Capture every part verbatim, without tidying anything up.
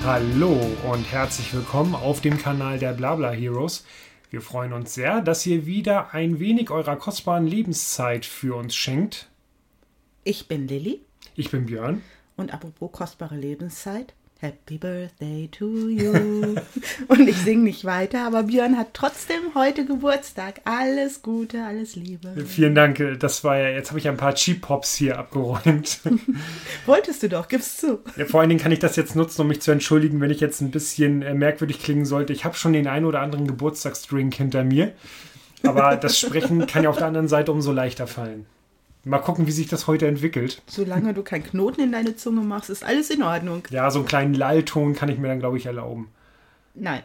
Hallo und herzlich willkommen auf dem Kanal der Blabla Heroes. Wir freuen uns sehr, dass ihr wieder ein wenig eurer kostbaren Lebenszeit für uns schenkt. Ich bin Lilly. Ich bin Björn. Und apropos kostbare Lebenszeit, Happy Birthday to you. Und ich singe nicht weiter, aber Björn hat trotzdem heute Geburtstag. Alles Gute, alles Liebe. Vielen Dank. Das war ja, jetzt habe ich ein paar Cheap-Pops hier abgeräumt. Wolltest du doch, gib's zu. Ja, vor allen Dingen kann ich das jetzt nutzen, um mich zu entschuldigen, wenn ich jetzt ein bisschen äh, merkwürdig klingen sollte. Ich habe schon den einen oder anderen Geburtstagsdrink hinter mir. Aber das Sprechen kann ja auf der anderen Seite umso leichter fallen. Mal gucken, wie sich das heute entwickelt. Solange du keinen Knoten in deine Zunge machst, ist alles in Ordnung. Ja, so einen kleinen Lallton kann ich mir dann, glaube ich, erlauben. Nein.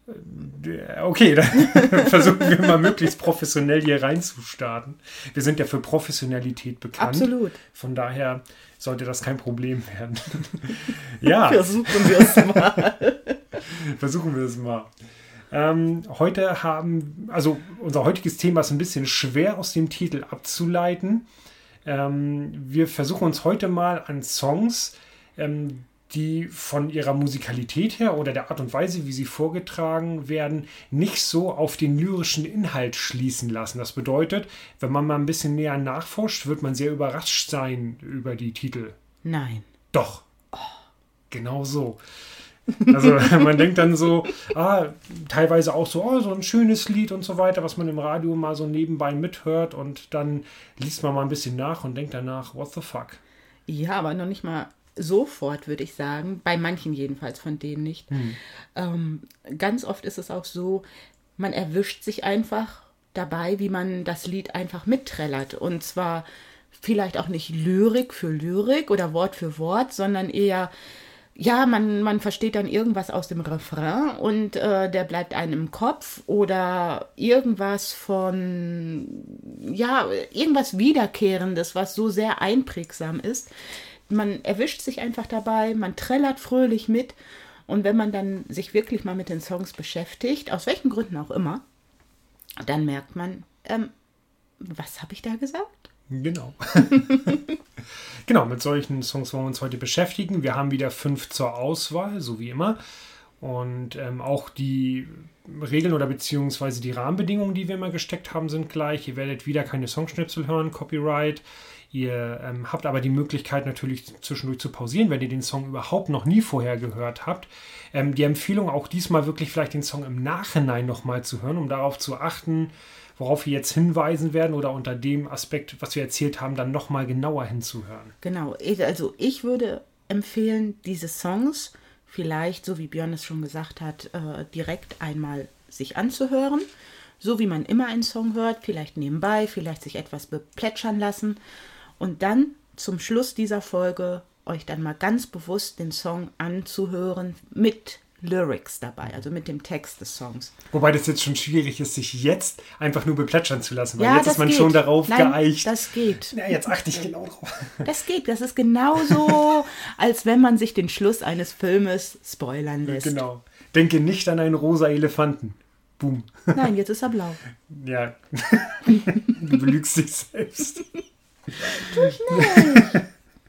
Okay, dann versuchen wir mal möglichst professionell hier reinzustarten. Wir sind ja für Professionalität bekannt. Absolut. Von daher sollte das kein Problem werden. Ja. Versuchen wir es mal. Versuchen wir es mal. Ähm, heute haben, also unser heutiges Thema ist ein bisschen schwer aus dem Titel abzuleiten. Ähm, wir versuchen uns heute mal an Songs, ähm, die von ihrer Musikalität her oder der Art und Weise, wie sie vorgetragen werden, nicht so auf den lyrischen Inhalt schließen lassen. Das bedeutet, wenn man mal ein bisschen näher nachforscht, wird man sehr überrascht sein über die Titel. Nein. Doch. Oh. Genau so. Also man denkt dann so, ah, teilweise auch so, oh, so ein schönes Lied und so weiter, was man im Radio mal so nebenbei mithört und dann liest man mal ein bisschen nach und denkt danach, what the fuck? Ja, aber noch nicht mal sofort, würde ich sagen. Bei manchen jedenfalls, von denen nicht. Hm. Ähm, ganz oft ist es auch so, man erwischt sich einfach dabei, wie man das Lied einfach mitträllert. Und zwar vielleicht auch nicht Lyrik für Lyrik oder Wort für Wort, sondern eher... Ja, man, man versteht dann irgendwas aus dem Refrain und äh, der bleibt einem im Kopf oder irgendwas von, ja, irgendwas Wiederkehrendes, was so sehr einprägsam ist. Man erwischt sich einfach dabei, man trällert fröhlich mit und wenn man dann sich wirklich mal mit den Songs beschäftigt, aus welchen Gründen auch immer, dann merkt man, ähm, was habe ich da gesagt? Genau. Genau, mit solchen Songs wollen wir uns heute beschäftigen. Wir haben wieder fünf zur Auswahl, so wie immer. Und ähm, auch die Regeln oder beziehungsweise die Rahmenbedingungen, die wir immer gesteckt haben, sind gleich. Ihr werdet wieder keine Songschnipsel hören, Copyright. Ihr ähm, habt aber die Möglichkeit natürlich zwischendurch zu pausieren, wenn ihr den Song überhaupt noch nie vorher gehört habt. Ähm, die Empfehlung auch diesmal wirklich vielleicht den Song im Nachhinein nochmal zu hören, um darauf zu achten, worauf wir jetzt hinweisen werden oder unter dem Aspekt, was wir erzählt haben, dann nochmal genauer hinzuhören. Genau, also ich würde empfehlen, diese Songs vielleicht, so wie Björn es schon gesagt hat, äh, direkt einmal sich anzuhören, so wie man immer einen Song hört, vielleicht nebenbei, vielleicht sich etwas beplätschern lassen und dann zum Schluss dieser Folge euch dann mal ganz bewusst den Song anzuhören mit Lyrics dabei, also mit dem Text des Songs. Wobei das jetzt schon schwierig ist, sich jetzt einfach nur beplätschern zu lassen, weil ja, jetzt ist man geht. schon darauf Nein, geeicht. Das geht. Ja, jetzt achte ich genau drauf. Das geht, das ist genauso, als wenn man sich den Schluss eines Filmes spoilern lässt. Genau. Denke nicht an einen rosa Elefanten. Boom. Nein, jetzt ist er blau. Ja. Du belügst dich selbst. Tu ich nicht.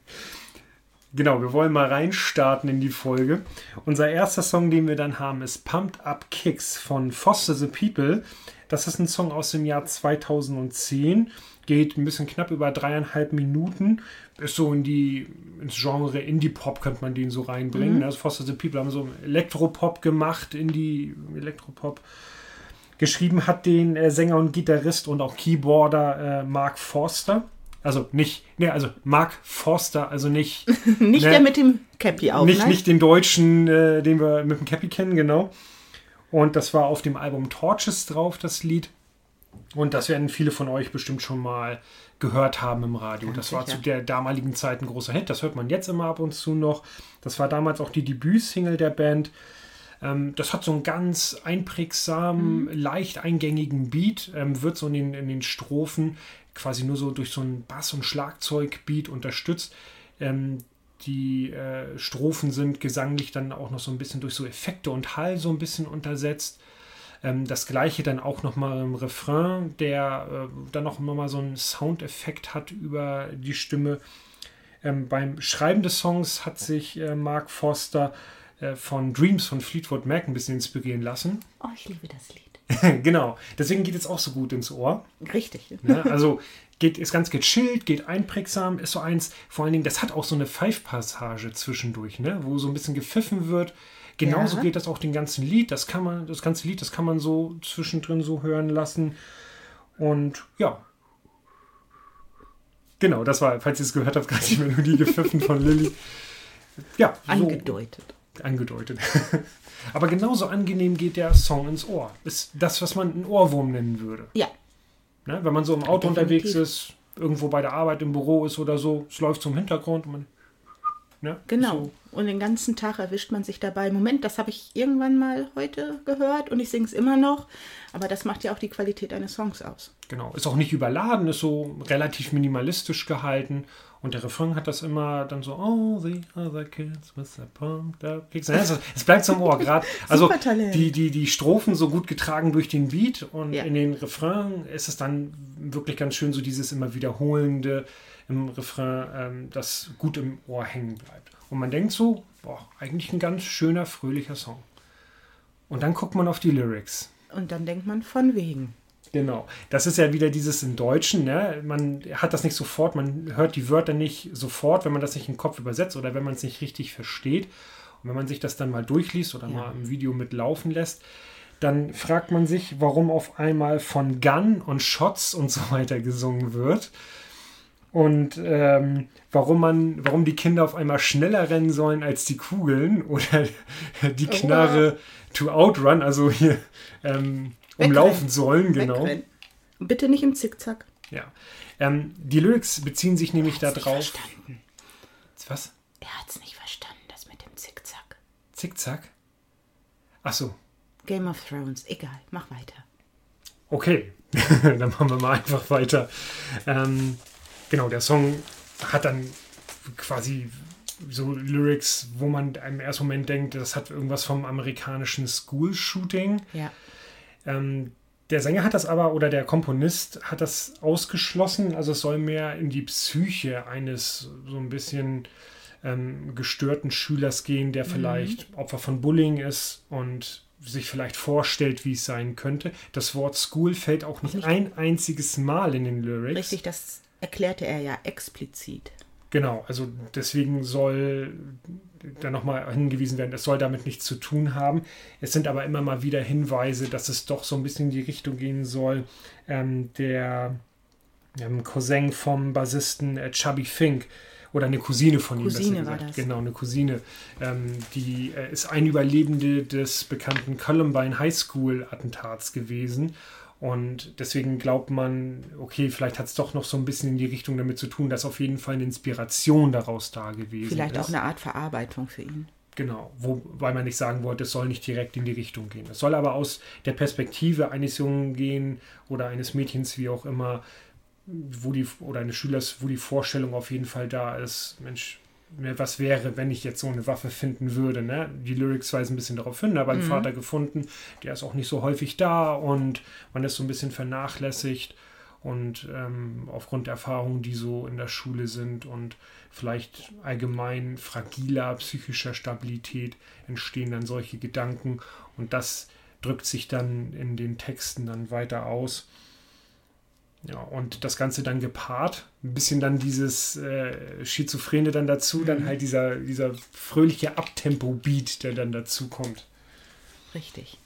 Genau, wir wollen mal reinstarten in die Folge. Unser erster Song, den wir dann haben, ist Pumped Up Kicks von Foster the People. Das ist ein Song aus dem Jahr zweitausendzehn. Geht ein bisschen knapp über dreieinhalb Minuten. Ist so in die, ins Genre Indie-Pop könnte man den so reinbringen. Mhm. Also Foster the People haben so Elektropop gemacht, Indie-Elektropop. Geschrieben hat den äh, Sänger und Gitarrist und auch Keyboarder äh, Mark Forster. Also nicht, ne, also Mark Forster, also nicht... nicht ne, der mit dem Cappy auf, Nicht, ne? nicht den Deutschen, äh, den wir mit dem Cappy kennen, genau. Und das war auf dem Album Torches drauf, das Lied. Und das werden viele von euch bestimmt schon mal gehört haben im Radio. Ganz das war sicher. zu der damaligen Zeit ein großer Hit. Das hört man jetzt immer ab und zu noch. Das war damals auch die Debütsingle der Band. Ähm, das hat so einen ganz einprägsamen, mhm. leicht eingängigen Beat. Ähm, wird so in den, in den Strophen quasi nur so durch so einen Bass- und Schlagzeug-Beat unterstützt. Ähm, die äh, Strophen sind gesanglich dann auch noch so ein bisschen durch so Effekte und Hall so ein bisschen untersetzt. Ähm, das gleiche dann auch nochmal im Refrain, der äh, dann noch mal so einen Soundeffekt hat über die Stimme. Ähm, beim Schreiben des Songs hat sich äh, Mark Forster äh, von Dreams von Fleetwood Mac ein bisschen inspirieren lassen. Oh, ich liebe das Lied. Genau, deswegen geht es auch so gut ins Ohr. Richtig. Ne? Also geht, ist ganz gechillt, geht einprägsam, ist so eins, vor allen Dingen, das hat auch so eine Pfeifpassage zwischendurch, ne? Wo so ein bisschen gepfiffen wird. Genauso ja. geht das auch den ganzen Lied, das kann man, das ganze Lied, das kann man so zwischendrin so hören lassen. Und ja. Genau, das war, falls ihr es gehört habt, gerade die Melodie gepfiffen von Lilly. Ja, so angedeutet. Angedeutet. Aber genauso angenehm geht der Song ins Ohr. Ist das, was man einen Ohrwurm nennen würde. Ja. Ne? Wenn man so im Auto Definitiv. unterwegs ist, irgendwo bei der Arbeit im Büro ist oder so, es läuft so im Hintergrund. Und man, ne? Genau. So. Und den ganzen Tag erwischt man sich dabei. Moment, das habe ich irgendwann mal heute gehört und ich singe es immer noch. Aber das macht ja auch die Qualität eines Songs aus. Genau. Ist auch nicht überladen, ist so relativ minimalistisch gehalten. Und der Refrain hat das immer dann so, oh, the other kids with the pumped up kicks. Also, es bleibt so im Ohr gerade. Also die, die, die Strophen so gut getragen durch den Beat und ja. in den Refrain ist es dann wirklich ganz schön so dieses immer wiederholende im Refrain, ähm, das gut im Ohr hängen bleibt. Und man denkt so, boah, eigentlich ein ganz schöner, fröhlicher Song. Und dann guckt man auf die Lyrics. Und dann denkt man von wegen. Genau. Das ist ja wieder dieses im Deutschen, ne? Man hat das nicht sofort, man hört die Wörter nicht sofort, wenn man das nicht im Kopf übersetzt oder wenn man es nicht richtig versteht. Und wenn man sich das dann mal durchliest oder ja. mal im Video mitlaufen lässt, dann fragt man sich, warum auf einmal von Gun und Shots und so weiter gesungen wird. Und ähm, warum man, warum die Kinder auf einmal schneller rennen sollen als die Kugeln oder die Knarre oh. to outrun, also hier ähm, umlaufen sollen, genau. Wegrennen. Bitte nicht im Zickzack. Ja. Ähm, die Lyrics beziehen sich nämlich er darauf. Verstanden. Was? Er hat es nicht verstanden, das mit dem Zickzack. Zickzack? Ach so. Game of Thrones, egal, mach weiter. Okay, dann machen wir mal einfach weiter. Ähm, genau, der Song hat dann quasi so Lyrics, wo man im ersten Moment denkt, das hat irgendwas vom amerikanischen School-Shooting. Ja. Ähm, der Sänger hat das aber, oder der Komponist hat das ausgeschlossen. Also es soll mehr in die Psyche eines so ein bisschen ähm, gestörten Schülers gehen, der vielleicht mhm. Opfer von Bullying ist und sich vielleicht vorstellt, wie es sein könnte. Das Wort School fällt auch nicht, nicht ein einziges Mal in den Lyrics. Richtig, das erklärte er ja explizit. Genau, also deswegen soll da nochmal hingewiesen werden, es soll damit nichts zu tun haben. Es sind aber immer mal wieder Hinweise, dass es doch so ein bisschen in die Richtung gehen soll. Ähm, der ähm, Cousin vom Bassisten äh, Chubby Fink oder eine Cousine von ihm, Cousine besser gesagt. War das. Genau, eine Cousine. Ähm, die äh, ist ein Überlebende des bekannten Columbine High School Attentats gewesen. Und deswegen glaubt man, okay, vielleicht hat es doch noch so ein bisschen in die Richtung damit zu tun, dass auf jeden Fall eine Inspiration daraus da gewesen vielleicht ist. Vielleicht auch eine Art Verarbeitung für ihn. Genau, wobei man nicht sagen wollte, es soll nicht direkt in die Richtung gehen. Es soll aber aus der Perspektive eines Jungen gehen oder eines Mädchens, wie auch immer, wo die, oder eines Schülers, wo die Vorstellung auf jeden Fall da ist, Mensch, was wäre, wenn ich jetzt so eine Waffe finden würde. Ne? Die Lyrics weisen ein bisschen darauf hin, aber einen mhm. Vater gefunden, der ist auch nicht so häufig da und man ist so ein bisschen vernachlässigt und ähm, aufgrund der Erfahrungen, die so in der Schule sind und vielleicht allgemein fragiler psychischer Stabilität entstehen dann solche Gedanken und das drückt sich dann in den Texten dann weiter aus. Ja, und das Ganze dann gepaart, ein bisschen dann dieses äh, Schizophrene dann dazu, mhm. dann halt dieser, dieser fröhliche Abtempo-Beat, der dann dazu kommt. Richtig.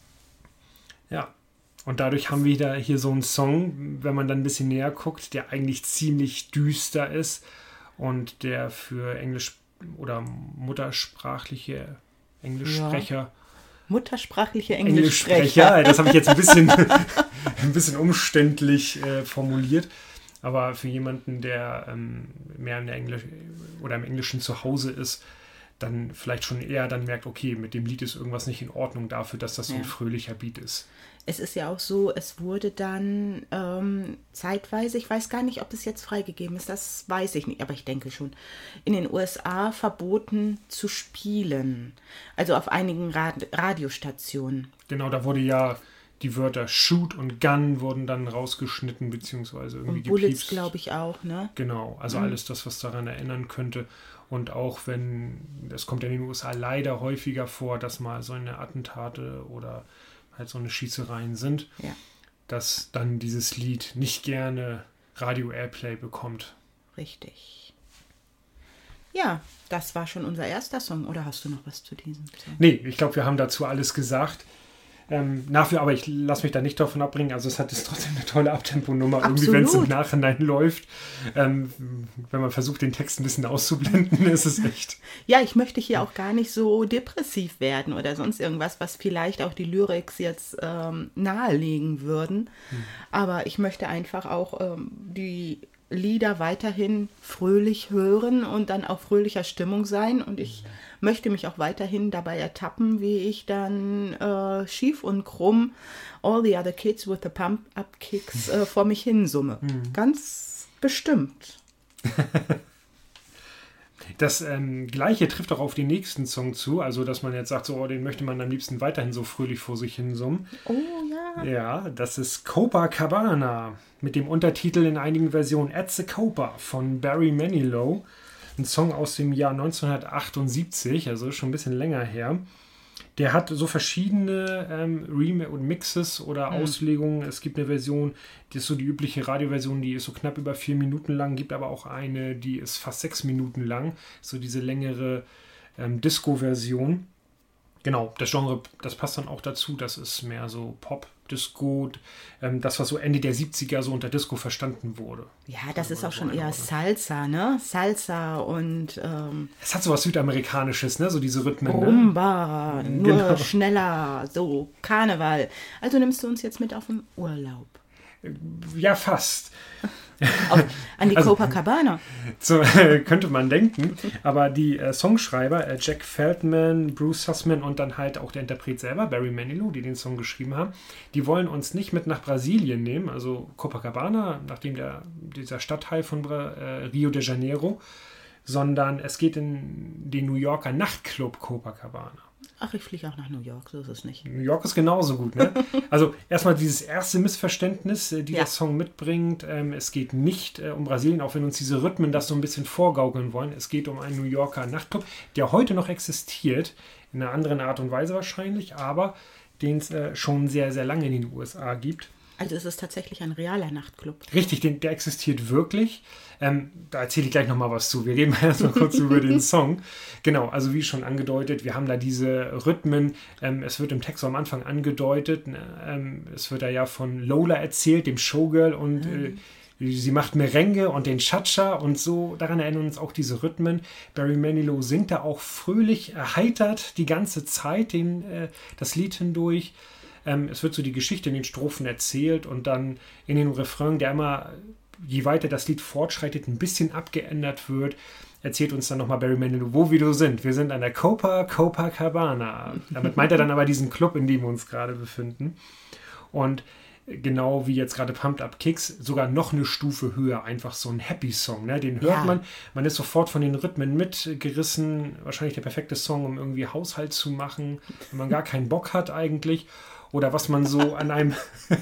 Ja, und dadurch haben wir da hier so einen Song, wenn man dann ein bisschen näher guckt, der eigentlich ziemlich düster ist und der für Englisch- oder muttersprachliche Englischsprecher ja. Muttersprachliche Englischsprecher. Englischsprecher, das habe ich jetzt ein bisschen, ein bisschen umständlich äh, formuliert. Aber für jemanden, der ähm, mehr in der Englisch oder im Englischen zu Hause ist, dann vielleicht schon eher dann merkt, okay, mit dem Lied ist irgendwas nicht in Ordnung dafür, dass das so ein ja. fröhlicher Beat ist. Es ist ja auch so, es wurde dann ähm, zeitweise, ich weiß gar nicht, ob das jetzt freigegeben ist, das weiß ich nicht, aber ich denke schon, in den U S A verboten zu spielen. Also auf einigen Rad- Radiostationen. Genau, da wurde ja die Wörter Shoot und Gun wurden dann rausgeschnitten, beziehungsweise irgendwie und Bullets, gepiepst. glaube ich, auch, ne? Genau, also mhm. alles das, was daran erinnern könnte. Und auch wenn, das kommt ja in den U S A leider häufiger vor, dass mal so eine Attentate oder halt so eine Schießereien sind, ja. dass dann dieses Lied nicht gerne Radio-Airplay bekommt. Richtig. Ja, das war schon unser erster Song. Oder hast du noch was zu diesem Song? Nee, ich glaube, wir haben dazu alles gesagt. Ähm, nachher, aber ich lasse mich da nicht davon abbringen. Also es hat jetzt trotzdem eine tolle Abtempo-Nummer, irgendwie, wenn es im Nachhinein läuft. Ähm, wenn man versucht, den Text ein bisschen auszublenden, ist es echt. Ja, ich möchte hier auch gar nicht so depressiv werden oder sonst irgendwas, was vielleicht auch die Lyrics jetzt ähm, nahelegen würden. Hm. Aber ich möchte einfach auch ähm, die Lieder weiterhin fröhlich hören und dann auch fröhlicher Stimmung sein. Und ich hm. möchte mich auch weiterhin dabei ertappen, wie ich dann äh, schief und krumm All the Other Kids with the Pump-Up-Kicks äh, vor mich hin summe. Mhm. Ganz bestimmt. Das ähm, Gleiche trifft auch auf den nächsten Song zu, also dass man jetzt sagt, so, oh, den möchte man am liebsten weiterhin so fröhlich vor sich hin summen. Oh ja. Ja, das ist Copacabana mit dem Untertitel in einigen Versionen At the Copa von Barry Manilow. Ein Song aus dem Jahr neunzehnhundertachtundsiebzig, also schon ein bisschen länger her. Der hat so verschiedene ähm, Remix und Mixes oder mhm. Auslegungen. Es gibt eine Version, die ist so die übliche Radioversion, die ist so knapp über vier Minuten lang. Gibt aber auch eine, die ist fast sechs Minuten lang. So diese längere ähm, Disco-Version. Genau, das Genre, das passt dann auch dazu. Das ist mehr so Pop, Disco, ähm, das, was so Ende der siebziger so unter Disco verstanden wurde. Ja, das also ist auch schon eher Salsa, ne? Salsa und... Ähm, es hat so was Südamerikanisches, ne? So diese Rhythmen. Rumba, ne? nur Genau. schneller, so Karneval. Also nimmst du uns jetzt mit auf den Urlaub? Ja, fast. Auf, an die also, Copacabana. So äh, könnte man denken. Aber die äh, Songschreiber, äh, Jack Feldman, Bruce Sussman und dann halt auch der Interpret selber, Barry Manilow, die den Song geschrieben haben, die wollen uns nicht mit nach Brasilien nehmen, also Copacabana, nachdem der, dieser Stadtteil von Bra- äh, Rio de Janeiro, sondern es geht in den New Yorker Nachtclub Copacabana. Ach, ich fliege auch nach New York, so ist es nicht. New York ist genauso gut, ne? Also erstmal dieses erste Missverständnis, die ja. der Song mitbringt. Ähm, es geht nicht äh, um Brasilien, auch wenn uns diese Rhythmen das so ein bisschen vorgaukeln wollen. Es geht um einen New Yorker Nachtclub, der heute noch existiert, in einer anderen Art und Weise wahrscheinlich, aber den es äh, schon sehr, sehr lange in den U S A gibt. Also ist es tatsächlich ein realer Nachtclub. Richtig, den, der existiert wirklich. Ähm, da erzähle ich gleich nochmal was zu. Wir reden mal erstmal kurz über den Song. Genau, also wie schon angedeutet, wir haben da diese Rhythmen. Ähm, es wird im Text am Anfang angedeutet. Ähm, es wird da ja von Lola erzählt, dem Showgirl, und mhm. äh, sie macht Merengue und den Cha-Cha und so. Daran erinnern uns auch diese Rhythmen. Barry Manilow singt da auch fröhlich, erheitert die ganze Zeit den, äh, das Lied hindurch. Ähm, es wird so die Geschichte in den Strophen erzählt und dann in den Refrain, der immer, je weiter das Lied fortschreitet, ein bisschen abgeändert wird, erzählt uns dann nochmal Barry Manilow, wo wir so sind. Wir sind an der Copa Copacabana. Damit meint er dann aber diesen Club, in dem wir uns gerade befinden. Und genau wie jetzt gerade Pumped Up Kicks, sogar noch eine Stufe höher, einfach so ein Happy-Song. Ne? Den hört ja. man, man ist sofort von den Rhythmen mitgerissen. Wahrscheinlich der perfekte Song, um irgendwie Haushalt zu machen, wenn man gar keinen Bock hat eigentlich. Oder was man so an einem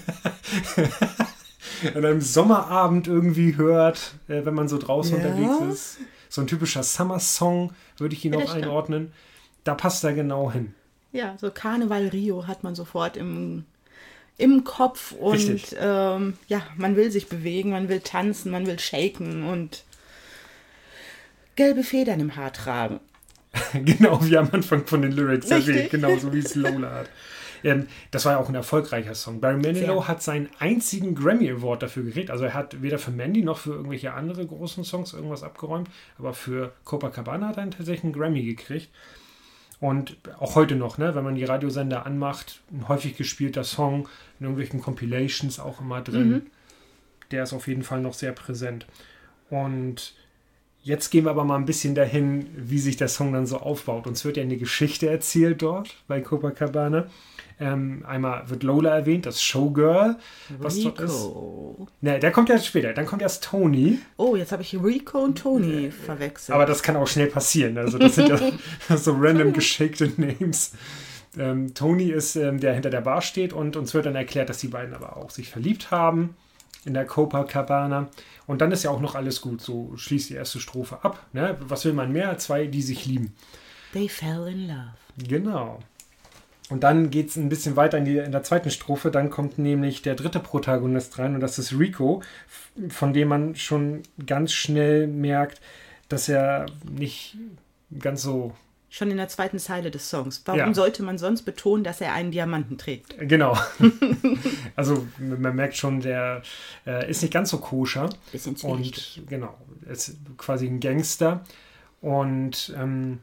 an einem Sommerabend irgendwie hört, äh, wenn man so draußen ja. unterwegs ist. So ein typischer Summer-Song, würde ich ihn ja, auch einordnen. Da passt er genau hin. Ja, so Karneval Rio hat man sofort im, im Kopf und ähm, ja, man will sich bewegen, man will tanzen, man will shaken und gelbe Federn im Haar tragen. Genau wie am Anfang von den Lyrics erwähnt, genauso wie es Lola hat. Ähm, das war ja auch ein erfolgreicher Song. Barry Manilow hat seinen einzigen Grammy Award dafür gekriegt. Also er hat weder für Mandy noch für irgendwelche andere großen Songs irgendwas abgeräumt, aber für Copacabana hat er tatsächlich einen Grammy gekriegt. Und auch heute noch, ne, wenn man die Radiosender anmacht, ein häufig gespielter Song, in irgendwelchen Compilations auch immer drin. Mhm. Der ist auf jeden Fall noch sehr präsent. Und jetzt gehen wir aber mal ein bisschen dahin, wie sich der Song dann so aufbaut. Uns wird ja eine Geschichte erzählt dort bei Copacabana. Ähm, einmal wird Lola erwähnt, das Showgirl, was Rico. dort ist. Ne, der kommt ja später. Dann kommt erst Tony. Oh, jetzt habe ich Rico und Tony äh, verwechselt. Aber das kann auch schnell passieren. Also das sind ja so random geschakte Names. Ähm, Tony ist, ähm, der hinter der Bar steht und uns wird dann erklärt, dass die beiden aber auch sich verliebt haben in der Copacabana. Und dann ist ja auch noch alles gut. So schließt die erste Strophe ab. Ne? Was will man mehr? Zwei, die sich lieben. They fell in love. Genau. Und dann geht es ein bisschen weiter in, die, in der zweiten Strophe. Dann kommt nämlich der dritte Protagonist rein und das ist Rico, von dem man schon ganz schnell merkt, dass er nicht ganz so... Schon in der zweiten Zeile des Songs. Warum Ja. sollte man sonst betonen, dass er einen Diamanten trägt? Genau. Also man merkt schon, der äh, ist nicht ganz so koscher. Bisschen Und zwielichtig. genau, ist quasi ein Gangster. Und ähm,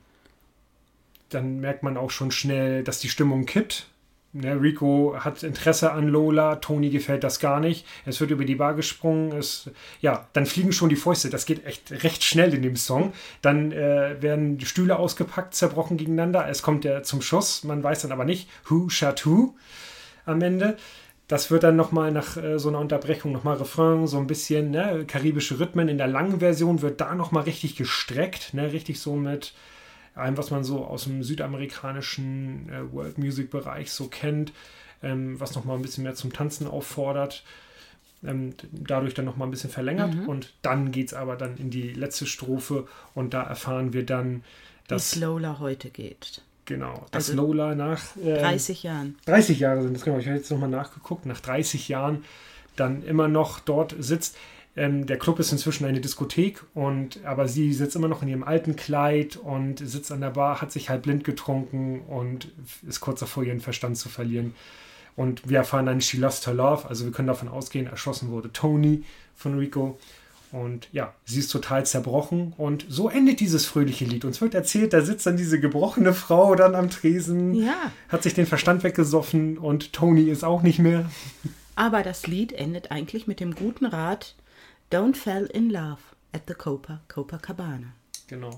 dann merkt man auch schon schnell, dass die Stimmung kippt. Ne, Rico hat Interesse an Lola, Tony gefällt das gar nicht. Es wird über die Bar gesprungen. Es, ja, dann fliegen schon die Fäuste. Das geht echt recht schnell in dem Song. Dann äh, werden die Stühle ausgepackt, zerbrochen gegeneinander. Es kommt der zum Schuss. Man weiß dann aber nicht, who shot who am Ende. Das wird dann nochmal nach äh, so einer Unterbrechung nochmal Refrain, so ein bisschen ne, karibische Rhythmen. In der langen Version wird da nochmal richtig gestreckt. Ne, richtig so mit allem, was man so aus dem südamerikanischen äh, World Music Bereich so kennt, ähm, was nochmal ein bisschen mehr zum Tanzen auffordert, ähm, dadurch dann nochmal ein bisschen verlängert Mhm. und dann geht es aber dann in die letzte Strophe und da erfahren wir dann, Wie dass es Lola heute geht. genau, dass Also Lola nach äh, dreißig Jahren. dreißig Jahre sind, das genau, ich habe jetzt nochmal nachgeguckt, nach dreißig Jahren dann immer noch dort sitzt. Ähm, der Club ist inzwischen eine Diskothek, und aber sie sitzt immer noch in ihrem alten Kleid und sitzt an der Bar, hat sich halb blind getrunken und ist kurz davor, ihren Verstand zu verlieren. Und wir erfahren dann, she lost her love, also wir können davon ausgehen, erschossen wurde Tony von Rico. Und ja, sie ist total zerbrochen und so endet dieses fröhliche Lied. Uns wird erzählt, da sitzt dann diese gebrochene Frau dann am Tresen, Ja, hat sich den Verstand weggesoffen und Tony ist auch nicht mehr. aber das Lied endet eigentlich mit dem guten Rat: Don't fall in love at the Copa, Copacabana. Genau.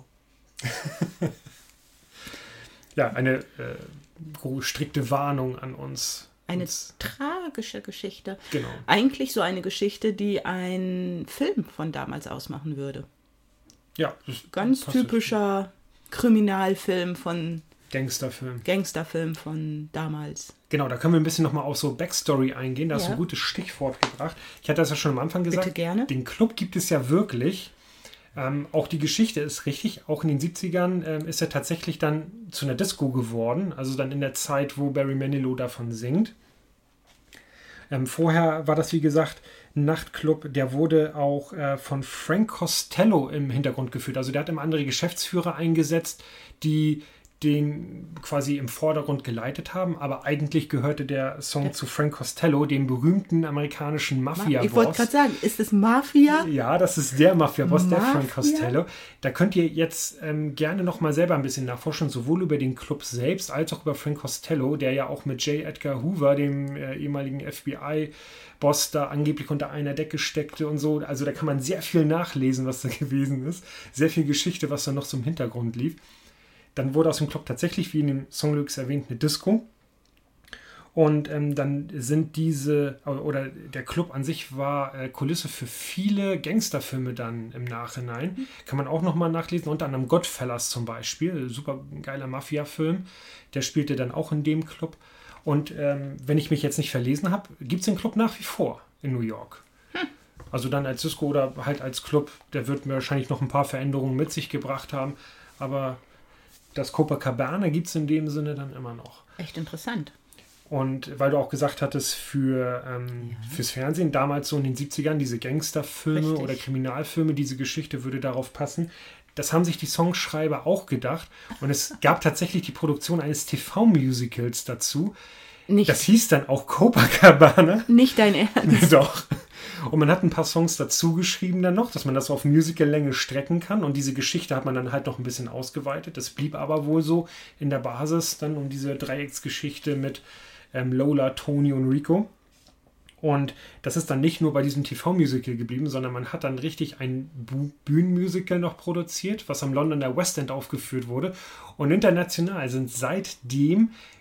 Ja, eine äh, strikte Warnung an uns. Eine uns, tragische Geschichte. genau. Eigentlich so eine Geschichte, die ein Film von damals ausmachen würde. Ja, das Ganz passt typischer Kriminalfilm von, Gangsterfilm. Gangsterfilm von damals. Genau, da können wir ein bisschen nochmal auf so Backstory eingehen. Da hast du Ja. ein gutes Stichwort gebracht. Ich hatte das ja schon am Anfang gesagt. Bitte gerne. Den Club gibt es ja wirklich. Ähm, auch die Geschichte ist richtig. Auch in den siebzigern ähm, ist er tatsächlich dann zu einer Disco geworden. Also dann in der Zeit, wo Barry Manilow davon singt. Ähm, vorher war das, wie gesagt, ein Nachtclub. Der wurde auch äh, von Frank Costello im Hintergrund geführt. Also der hat immer andere Geschäftsführer eingesetzt, die den quasi im Vordergrund geleitet haben, aber eigentlich gehörte der Song Ja. zu Frank Costello, dem berühmten amerikanischen Ich wollte Mafia-Boss. gerade sagen, ist es Mafia? Ja, das ist der Mafia-Boss, der Frank Mafia? Costello. Da könnt ihr jetzt ähm, gerne nochmal selber ein bisschen nachforschen, sowohl über den Club selbst als auch über Frank Costello, der ja auch mit J. Edgar Hoover, dem äh, ehemaligen F B I-Boss, da angeblich unter einer Decke steckte und so. Also da kann man sehr viel nachlesen, was da gewesen ist. Sehr viel Geschichte, was da noch so im Hintergrund lief. Dann wurde aus dem Club tatsächlich, wie in dem Songlyrics erwähnt, eine Disco. Und ähm, dann sind diese, oder der Club an sich war äh, Kulisse für viele Gangsterfilme dann im Nachhinein. Mhm. Kann man auch nochmal nachlesen, unter anderem Goodfellas zum Beispiel. Super geiler Mafia-Film. Der spielte dann auch in dem Club. Und ähm, wenn ich mich jetzt nicht verlesen habe, gibt es den Club nach wie vor in New York. Hm. Also dann als Disco oder halt als Club. Der wird mir wahrscheinlich noch ein paar Veränderungen mit sich gebracht haben. Aber das Copacabana gibt es in dem Sinne dann immer noch. Echt interessant. Und weil du auch gesagt hattest, für, ähm, ja. fürs Fernsehen, damals so in den siebzigern, diese Gangsterfilme Richtig. oder Kriminalfilme, diese Geschichte würde darauf passen. Das haben sich die Songschreiber auch gedacht. Und es gab tatsächlich die Produktion eines T V-Musicals dazu. Nicht, das hieß dann auch Copacabana. Nicht dein Ernst. Doch. Und man hat ein paar Songs dazu geschrieben dann noch, dass man das auf Musical-Länge strecken kann. Und diese Geschichte hat man dann halt noch ein bisschen ausgeweitet. Das blieb aber wohl so in der Basis dann um diese Dreiecksgeschichte mit ähm, Lola, Tony und Rico. Und das ist dann nicht nur bei diesem T V-Musical geblieben, sondern man hat dann richtig ein Bühnenmusical noch produziert, was am Londoner West End aufgeführt wurde. Und international sind seitdem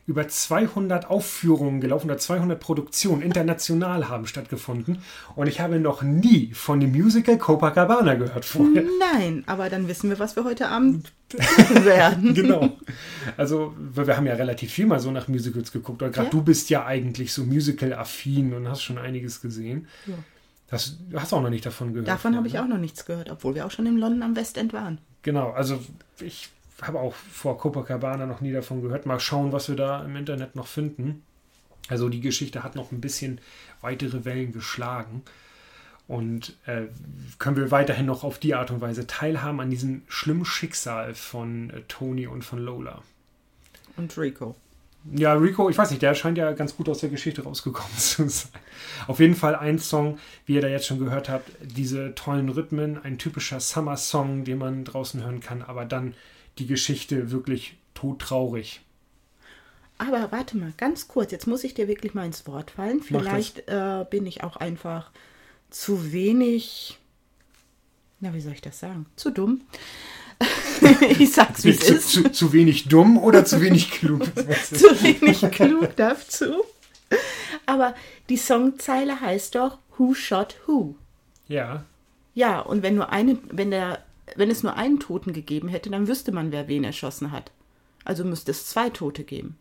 über zweihundert Aufführungen gelaufen oder zweihundert Produktionen international haben stattgefunden. Und ich habe noch nie von dem Musical Copacabana gehört vorher. Nein, aber dann wissen wir, was wir heute Abend gucken werden. Genau. Also wir haben ja relativ viel mal so nach Musicals geguckt. Oder gerade ja. Du bist ja eigentlich so Musical-affin und hast schon einiges gesehen. Ja. Das, du hast auch noch nicht davon gehört. Davon habe ich auch noch nichts gehört, obwohl wir auch schon in London am Westend waren. Genau, also ich habe auch vor Copacabana noch nie davon gehört. Mal schauen, was wir da im Internet noch finden. Also die Geschichte hat noch ein bisschen weitere Wellen geschlagen. Und äh, können wir weiterhin noch auf die Art und Weise teilhaben an diesem schlimmen Schicksal von äh, Tony und von Lola. Und Rico. Ja, Rico, ich weiß nicht, der scheint ja ganz gut aus der Geschichte rausgekommen zu sein. Auf jeden Fall ein Song, wie ihr da jetzt schon gehört habt, diese tollen Rhythmen, ein typischer Summer-Song, den man draußen hören kann, aber dann die Geschichte wirklich todtraurig. Aber warte mal, ganz kurz, jetzt muss ich dir wirklich mal ins Wort fallen. Vielleicht äh, bin ich auch einfach zu wenig, na, wie soll ich das sagen? Zu dumm. Ich sag's, wie es zu, ist. Zu, zu wenig dumm oder zu wenig klug? Zu wenig klug dazu. Aber die Songzeile heißt doch Who Shot Who? Ja. Ja, und wenn nur eine, wenn der, wenn es nur einen Toten gegeben hätte, dann wüsste man, wer wen erschossen hat. Also müsste es zwei Tote geben.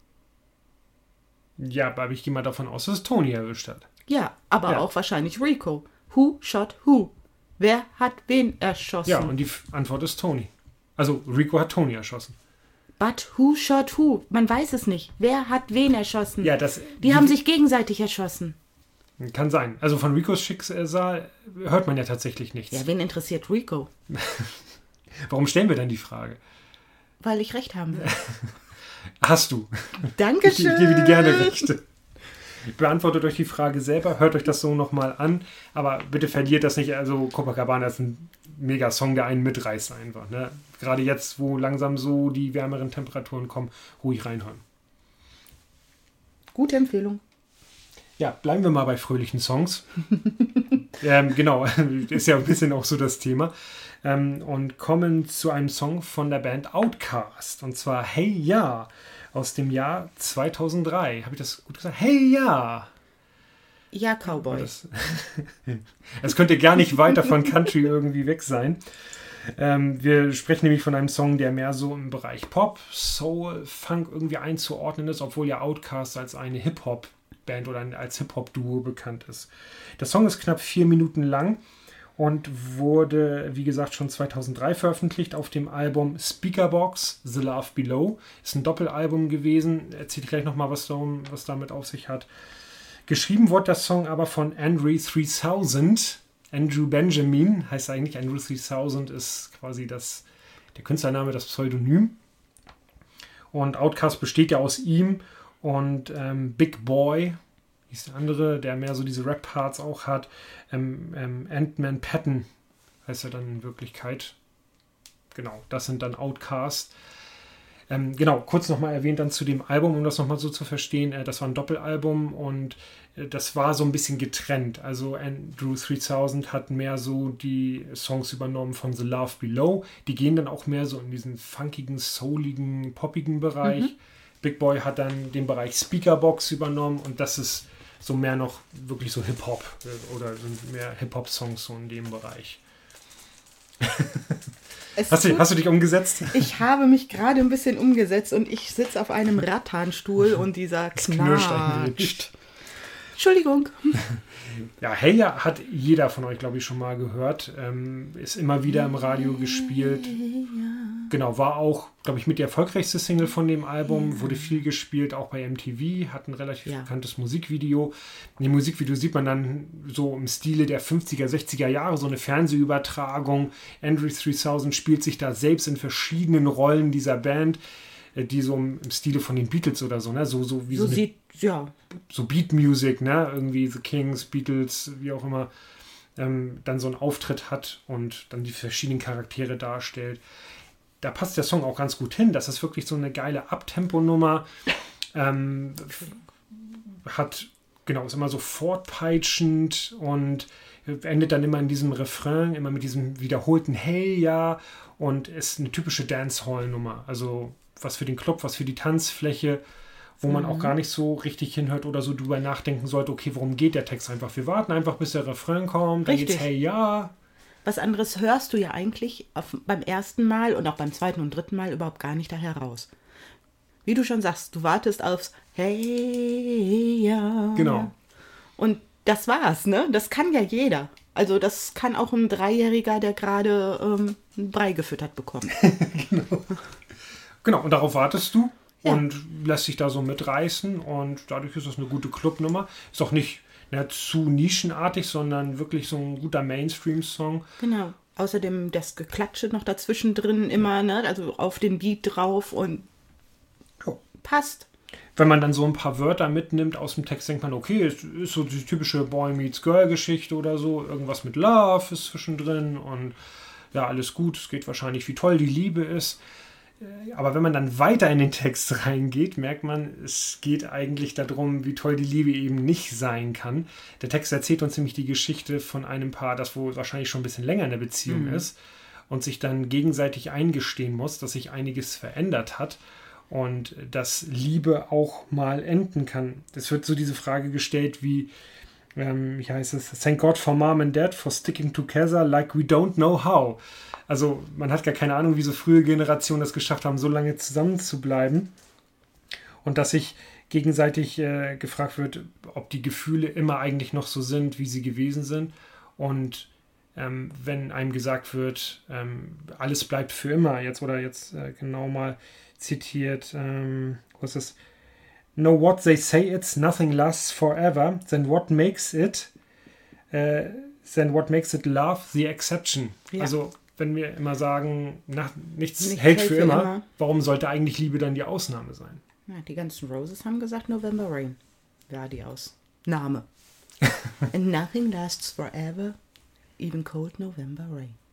Ja, aber ich gehe mal davon aus, dass es Tony erwischt hat. Ja, aber ja. Auch wahrscheinlich Rico. Who shot who? Wer hat wen erschossen? Ja, und die Antwort ist Tony. Also Rico hat Tony erschossen. But who shot who? Man weiß es nicht. Wer hat wen erschossen? Ja, das, die, die haben sich gegenseitig erschossen. Kann sein. Also von Ricos Schicksal hört man ja tatsächlich nichts. Ja, wen interessiert Rico? Warum stellen wir dann die Frage? Weil ich recht haben will. Hast du. Dankeschön. Ich gebe dir gerne Rechte. Beantwortet euch die Frage selber, hört euch das so nochmal an, aber bitte verliert das nicht. Also Copacabana ist ein mega Song, der einen mitreißt einfach. Ne? Gerade jetzt, wo langsam so die wärmeren Temperaturen kommen, ruhig reinhören. Gute Empfehlung. Ja, bleiben wir mal bei fröhlichen Songs. ähm, genau, ist ja ein bisschen auch so das Thema. Ähm, und kommen zu einem Song von der Band Outkast. Und zwar Hey Ja aus dem Jahr zweitausenddrei. Habe ich das gut gesagt? Hey Ja! Ja, Cowboy. Das, das könnte gar nicht weiter von Country irgendwie weg sein. Ähm, wir sprechen nämlich von einem Song, der mehr so im Bereich Pop, Soul, Funk irgendwie einzuordnen ist, obwohl ja Outkast als eine Hip-Hop-Band oder als Hip-Hop-Duo bekannt ist. Der Song ist knapp vier Minuten lang und wurde, wie gesagt, schon zweitausenddrei veröffentlicht auf dem Album Speakerboxxx, The Love Below. Ist ein Doppelalbum gewesen. Erzähle ich gleich nochmal, was, was damit auf sich hat. Geschrieben wurde der Song aber von Andrew dreitausend. Andrew Benjamin heißt eigentlich. Andrew dreitausend ist quasi das, der Künstlername, das Pseudonym. Und Outkast besteht ja aus ihm und ähm, Big Boy, hieß der andere, der mehr so diese Rap-Parts auch hat. Ähm, ähm, Ant-Man Patton heißt er dann in Wirklichkeit. Genau, das sind dann Outkast. Ähm, genau, kurz nochmal erwähnt dann zu dem Album, um das nochmal so zu verstehen. Äh, das war ein Doppelalbum und äh, das war so ein bisschen getrennt. Also Andrew dreitausend hat mehr so die Songs übernommen von The Love Below. Die gehen dann auch mehr so in diesen funkigen, souligen, poppigen Bereich. Mhm. Big Boy hat dann den Bereich Speakerboxxx übernommen und das ist so mehr noch wirklich so Hip-Hop oder mehr Hip-Hop-Songs so in dem Bereich. Hast du, hast du dich umgesetzt? Ich habe mich gerade ein bisschen umgesetzt und ich sitze auf einem Rattanstuhl und dieser knatscht. Entschuldigung. Ja, Hey Ja hat jeder von euch, glaube ich, schon mal gehört. Ähm, ist immer wieder im Radio gespielt. Genau, war auch, glaube ich, mit der erfolgreichste Single von dem Album. Ja. Wurde viel gespielt, auch bei M T V. Hat ein relativ ja. bekanntes Musikvideo. In dem Musikvideo sieht man dann so im Stile der fünfziger, sechziger Jahre so eine Fernsehübertragung. Andrew dreitausend spielt sich da selbst in verschiedenen Rollen dieser Band, die so im Stile von den Beatles oder so, ne? So, so wie so, so, sieht, ja. so Beat Music, ne? Irgendwie The Kings, Beatles, wie auch immer, ähm, dann so einen Auftritt hat und dann die verschiedenen Charaktere darstellt. Da passt der Song auch ganz gut hin. Das ist wirklich so eine geile Abtempo-Nummer. Ähm, hat, genau, ist immer so fortpeitschend und endet dann immer in diesem Refrain, immer mit diesem wiederholten Hey Ja und ist eine typische Dancehall-Nummer. Also was für den Club, was für die Tanzfläche wo man Mhm. auch gar nicht so richtig hinhört oder so drüber nachdenken sollte, okay, worum geht der Text einfach? Wir warten einfach, bis der Refrain kommt, dann Richtig. geht's, hey, ja. Was anderes hörst du ja eigentlich auf, beim ersten Mal und auch beim zweiten und dritten Mal überhaupt gar nicht da heraus. Wie du schon sagst, du wartest aufs Hey, ja. Genau. Und das war's, ne? Das kann ja jeder. Also das kann auch ein Dreijähriger, der gerade ähm, einen Brei gefüttert bekommt. Genau, und darauf wartest du Ja. und lässt dich da so mitreißen und dadurch ist das eine gute Clubnummer. Ist auch nicht ne, zu nischenartig, sondern wirklich so ein guter Mainstream-Song. Genau. Außerdem das Geklatsche noch dazwischen drin immer, ne? Also auf den Beat drauf und Jo. passt. Wenn man dann so ein paar Wörter mitnimmt aus dem Text, denkt man, okay, es ist so die typische Boy Meets Girl-Geschichte oder so. Irgendwas mit Love ist zwischendrin und ja, alles gut. Es geht wahrscheinlich, wie toll die Liebe ist. Aber wenn man dann weiter in den Text reingeht, merkt man, es geht eigentlich darum, wie toll die Liebe eben nicht sein kann. Der Text erzählt uns nämlich die Geschichte von einem Paar, das wohl wahrscheinlich schon ein bisschen länger in der Beziehung Mhm. ist und sich dann gegenseitig eingestehen muss, dass sich einiges verändert hat und dass Liebe auch mal enden kann. Es wird so diese Frage gestellt wie, ähm, wie heißt es, Thank God for Mom and Dad for sticking together like we don't know how. Also man hat gar keine Ahnung, wie so frühe Generationen das geschafft haben, so lange zusammen zu bleiben. Und dass sich gegenseitig äh, gefragt wird, ob die Gefühle immer eigentlich noch so sind, wie sie gewesen sind. Und ähm, wenn einem gesagt wird, ähm, alles bleibt für immer, jetzt oder jetzt äh, genau mal zitiert, ähm, was ist das? No, what they say it's nothing lasts forever, then what makes it, äh, then what makes it love the exception? Ja. Also wenn wir immer sagen, na, nichts Nichts hält für, immer, immer. warum sollte eigentlich Liebe dann die Ausnahme sein? Ja, die ganzen Roses haben gesagt November Rain. Ja, die Ausnahme. And nothing lasts forever, even cold November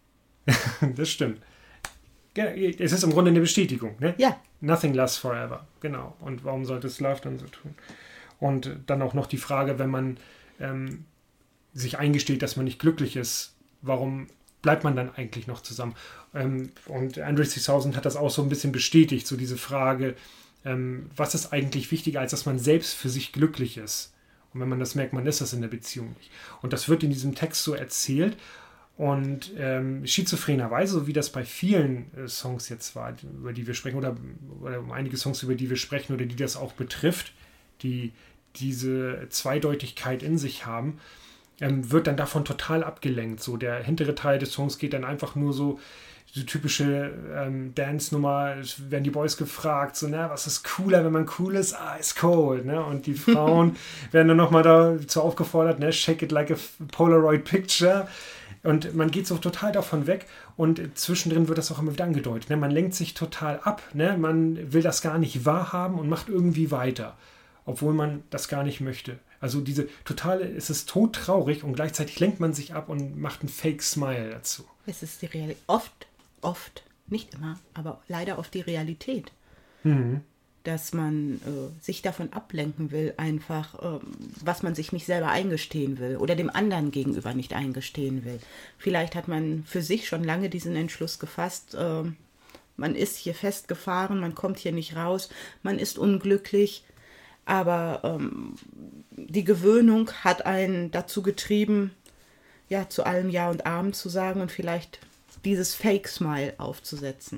Rain. Das stimmt. Ja, es ist im Grunde eine Bestätigung. Ne? Ja, Nothing lasts forever. Genau. Und warum sollte es Love dann so tun? Und dann auch noch die Frage, wenn man ähm, sich eingesteht, dass man nicht glücklich ist, warum bleibt man dann eigentlich noch zusammen? Ähm, und Andre six tausend hat das auch so ein bisschen bestätigt, so diese Frage, ähm, was ist eigentlich wichtiger, als dass man selbst für sich glücklich ist? Und wenn man das merkt, man ist das in der Beziehung nicht. Und das wird in diesem Text so erzählt. Und ähm, schizophrenerweise, so wie das bei vielen äh, Songs jetzt war, über die wir sprechen, oder, oder um einige Songs, über die wir sprechen, oder die das auch betrifft, die diese Zweideutigkeit in sich haben, ähm, wird dann davon total abgelenkt. So der hintere Teil des Songs geht dann einfach nur so, die typische ähm, Dance-Nummer, es werden die Boys gefragt, so, na, was ist cooler, wenn man cool ist? Ah, it's cold, ne? Und die Frauen werden dann nochmal dazu aufgefordert, ne? Shake it like a Polaroid picture. Und man geht so total davon weg und zwischendrin wird das auch immer wieder angedeutet. Ne? Man lenkt sich total ab, ne? Man will das gar nicht wahrhaben und macht irgendwie weiter, obwohl man das gar nicht möchte. Also diese totale, es ist todtraurig und gleichzeitig lenkt man sich ab und macht einen Fake-Smile dazu. es ist die Realität. Oft, oft, nicht immer, aber leider oft die Realität. Mhm. Dass man äh, sich davon ablenken will, einfach, ähm, was man sich nicht selber eingestehen will oder dem anderen gegenüber nicht eingestehen will. Vielleicht hat man für sich schon lange diesen Entschluss gefasst, ähm, man ist hier festgefahren, man kommt hier nicht raus, man ist unglücklich, aber ähm, die Gewöhnung hat einen dazu getrieben, ja, zu allem Ja und Amen zu sagen und vielleicht dieses Fake-Smile aufzusetzen.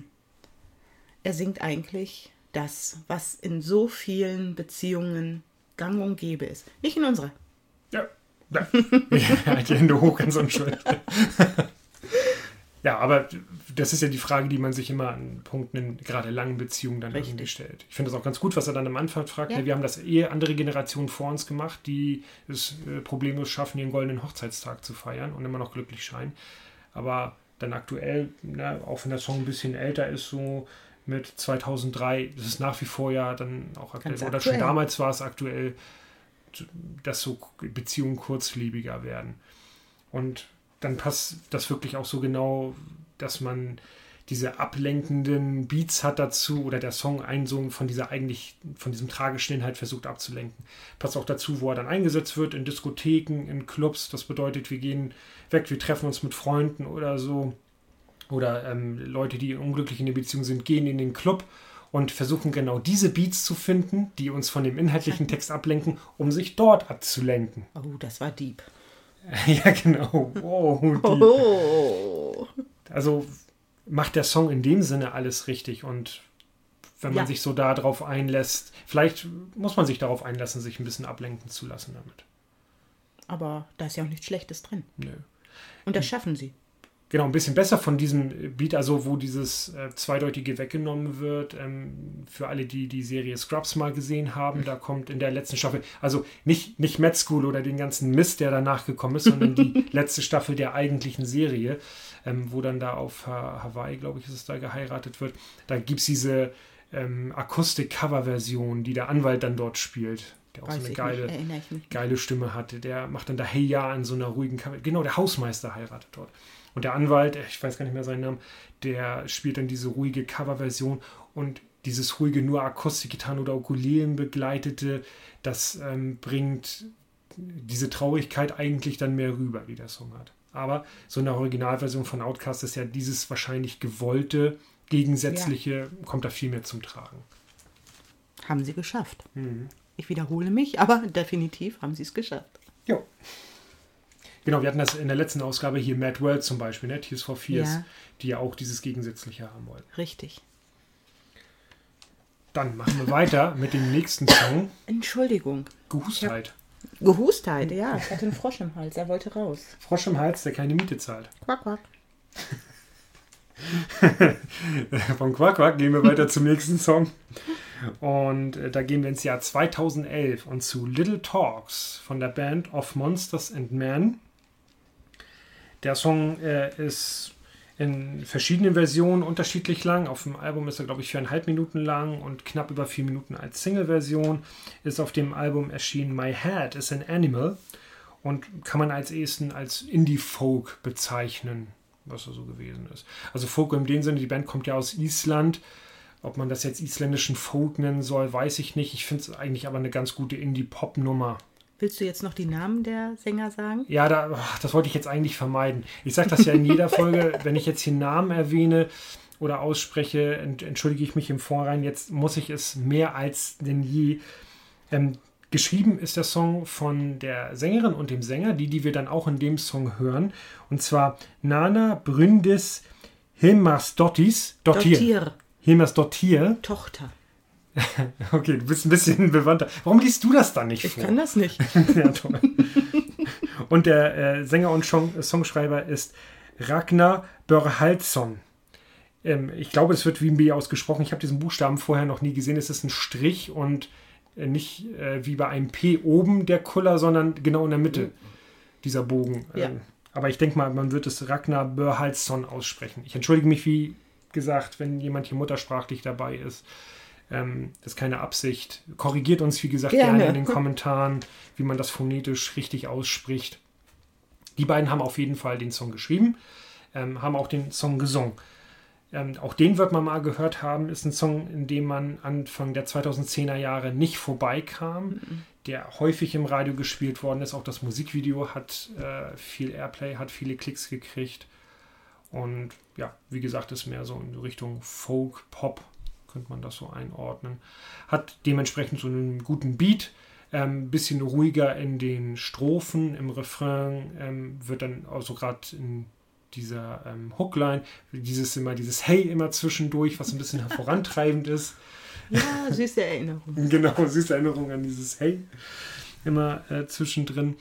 Er singt eigentlich das, was in so vielen Beziehungen gang und gäbe ist. Nicht in unserer. Ja, ja. Ja, die Hände hoch, ganz unschuldig. Ja, aber das ist ja die Frage, die man sich immer an Punkten in gerade langen Beziehungen dann Richtig. irgendwie stellt. Ich finde das auch ganz gut, was er dann am Anfang fragt. Ja. Ja. Wir haben das eher andere Generationen vor uns gemacht, die es äh, problemlos schaffen, ihren goldenen Hochzeitstag zu feiern und immer noch glücklich scheinen. Aber dann aktuell, na, auch wenn der Song ein bisschen älter ist, so mit zweitausenddrei, das ist nach wie vor ja dann auch aktuell. Ganz Oder aktuell. schon damals war es aktuell, dass so Beziehungen kurzlebiger werden. Und dann passt das wirklich auch so genau, dass man diese ablenkenden Beats hat dazu oder der Song einen so von dieser eigentlich, von diesem tragischen Inhalt versucht abzulenken. Passt auch dazu, wo er dann eingesetzt wird, in Diskotheken, in Clubs. Das bedeutet, wir gehen weg, wir treffen uns mit Freunden oder so. Oder ähm, Leute, die unglücklich in der Beziehung sind, gehen in den Club und versuchen genau diese Beats zu finden, die uns von dem inhaltlichen Text ablenken, um sich dort abzulenken. Oh, das war deep. Ja, genau. Wow, deep. Oh. Also macht der Song in dem Sinne alles richtig und wenn man ja. sich so darauf einlässt, vielleicht muss man sich darauf einlassen, sich ein bisschen ablenken zu lassen damit. Aber da ist ja auch nichts Schlechtes drin. Nö. Und das schaffen sie. Genau, ein bisschen besser von diesem Beat, also wo dieses äh, Zweideutige weggenommen wird. Ähm, für alle, die die Serie Scrubs mal gesehen haben, da kommt in der letzten Staffel, also nicht, nicht Med School oder den ganzen Mist, der danach gekommen ist, sondern die letzte Staffel der eigentlichen Serie, ähm, wo dann da auf ha- Hawaii, glaube ich, ist es da geheiratet wird. Da gibt es diese ähm, Akustik-Cover-Version, die der Anwalt dann dort spielt. Der auch Weiß so eine geile, geile Stimme hatte. Der macht dann da Hey Ja in so einer ruhigen Cover. Genau, der Hausmeister heiratet dort. Und der Anwalt, ich weiß gar nicht mehr seinen Namen, der spielt dann diese ruhige Coverversion und dieses ruhige nur Akustikgitarren oder Ukulelen begleitete, das ähm, bringt diese Traurigkeit eigentlich dann mehr rüber, die der Song hat. Aber so eine Originalversion von Outkast ist ja dieses wahrscheinlich gewollte, gegensätzliche, ja. kommt da viel mehr zum Tragen. Haben sie geschafft. Mhm. Ich wiederhole mich, aber definitiv haben sie es geschafft. Jo. Genau, wir hatten das in der letzten Ausgabe hier, Mad World zum Beispiel, ne? Tears for Fears, ja. die ja auch dieses Gegensätzliche haben wollten. Richtig. Dann machen wir weiter mit dem nächsten Song. Entschuldigung. Gehustheit. Gehustheit, ja. Ich hatte einen Frosch im Hals, er wollte raus. Frosch im Hals, der keine Miete zahlt. Quack, quack. Von Quack, quack gehen wir weiter zum nächsten Song. Und äh, da gehen wir ins Jahr zweitausendelf und zu Little Talks von der Band Of Monsters and Men. Der Song äh, ist in verschiedenen Versionen unterschiedlich lang. Auf dem Album ist er, glaube ich, viereinhalb Minuten lang und knapp über vier Minuten als Single-Version. Ist auf dem Album erschienen My Head is an Animal und kann man als ehesten als Indie-Folk bezeichnen, was er so gewesen ist. Also Folk in dem Sinne, die Band kommt ja aus Island. Ob man das jetzt isländischen Folk nennen soll, weiß ich nicht. Ich finde es eigentlich aber eine ganz gute Indie-Pop-Nummer. Willst du jetzt noch die Namen der Sänger sagen? Ja, da, ach, das wollte ich jetzt eigentlich vermeiden. Ich sage das ja in jeder Folge, wenn ich jetzt hier Namen erwähne oder ausspreche, ent, entschuldige ich mich im Vorhinein. Jetzt muss ich es mehr als denn je. Ähm, geschrieben ist der Song von der Sängerin und dem Sänger, die, die wir dann auch in dem Song hören. Und zwar Nana Bryndis Hilmarsdottir. Dottir. Hilmarsdottir. Tochter. Okay, du bist ein bisschen bewandter. Warum liest du das dann nicht ich vor? Ich kann das nicht. Ja, toll. Und der äh, Sänger und Song- Songschreiber ist Ragnar Börhalsson. Ähm, ich glaube, es wird wie ein B ausgesprochen. Ich habe diesen Buchstaben vorher noch nie gesehen. Es ist ein Strich und äh, nicht äh, wie bei einem P oben der Kuller, sondern genau in der Mitte dieser Bogen. Ja. Ähm, aber ich denke mal, man wird es Ragnar Börhalsson aussprechen. Ich entschuldige mich, wie gesagt, wenn jemand hier muttersprachlich dabei ist. Ähm, das ist keine Absicht. Korrigiert uns, wie gesagt, gerne. gerne in den Kommentaren, wie man das phonetisch richtig ausspricht. Die beiden haben auf jeden Fall den Song geschrieben, ähm, haben auch den Song gesungen. Ähm, auch den wird man mal gehört haben. Ist ein Song, in dem man Anfang der zweitausendzehner Jahre nicht vorbeikam, mhm. der häufig im Radio gespielt worden ist. Auch das Musikvideo hat äh, viel Airplay, hat viele Klicks gekriegt. Und ja, wie gesagt, ist mehr so in Richtung Folk, Pop, könnte man das so einordnen. Hat dementsprechend so einen guten Beat, ähm, bisschen ruhiger in den Strophen, im Refrain ähm, wird dann also gerade in dieser ähm, Hookline, dieses immer, dieses Hey immer zwischendurch, was ein bisschen vorantreibend ist. Ja, süße Erinnerung. Genau, süße Erinnerung an dieses Hey immer äh, zwischendrin.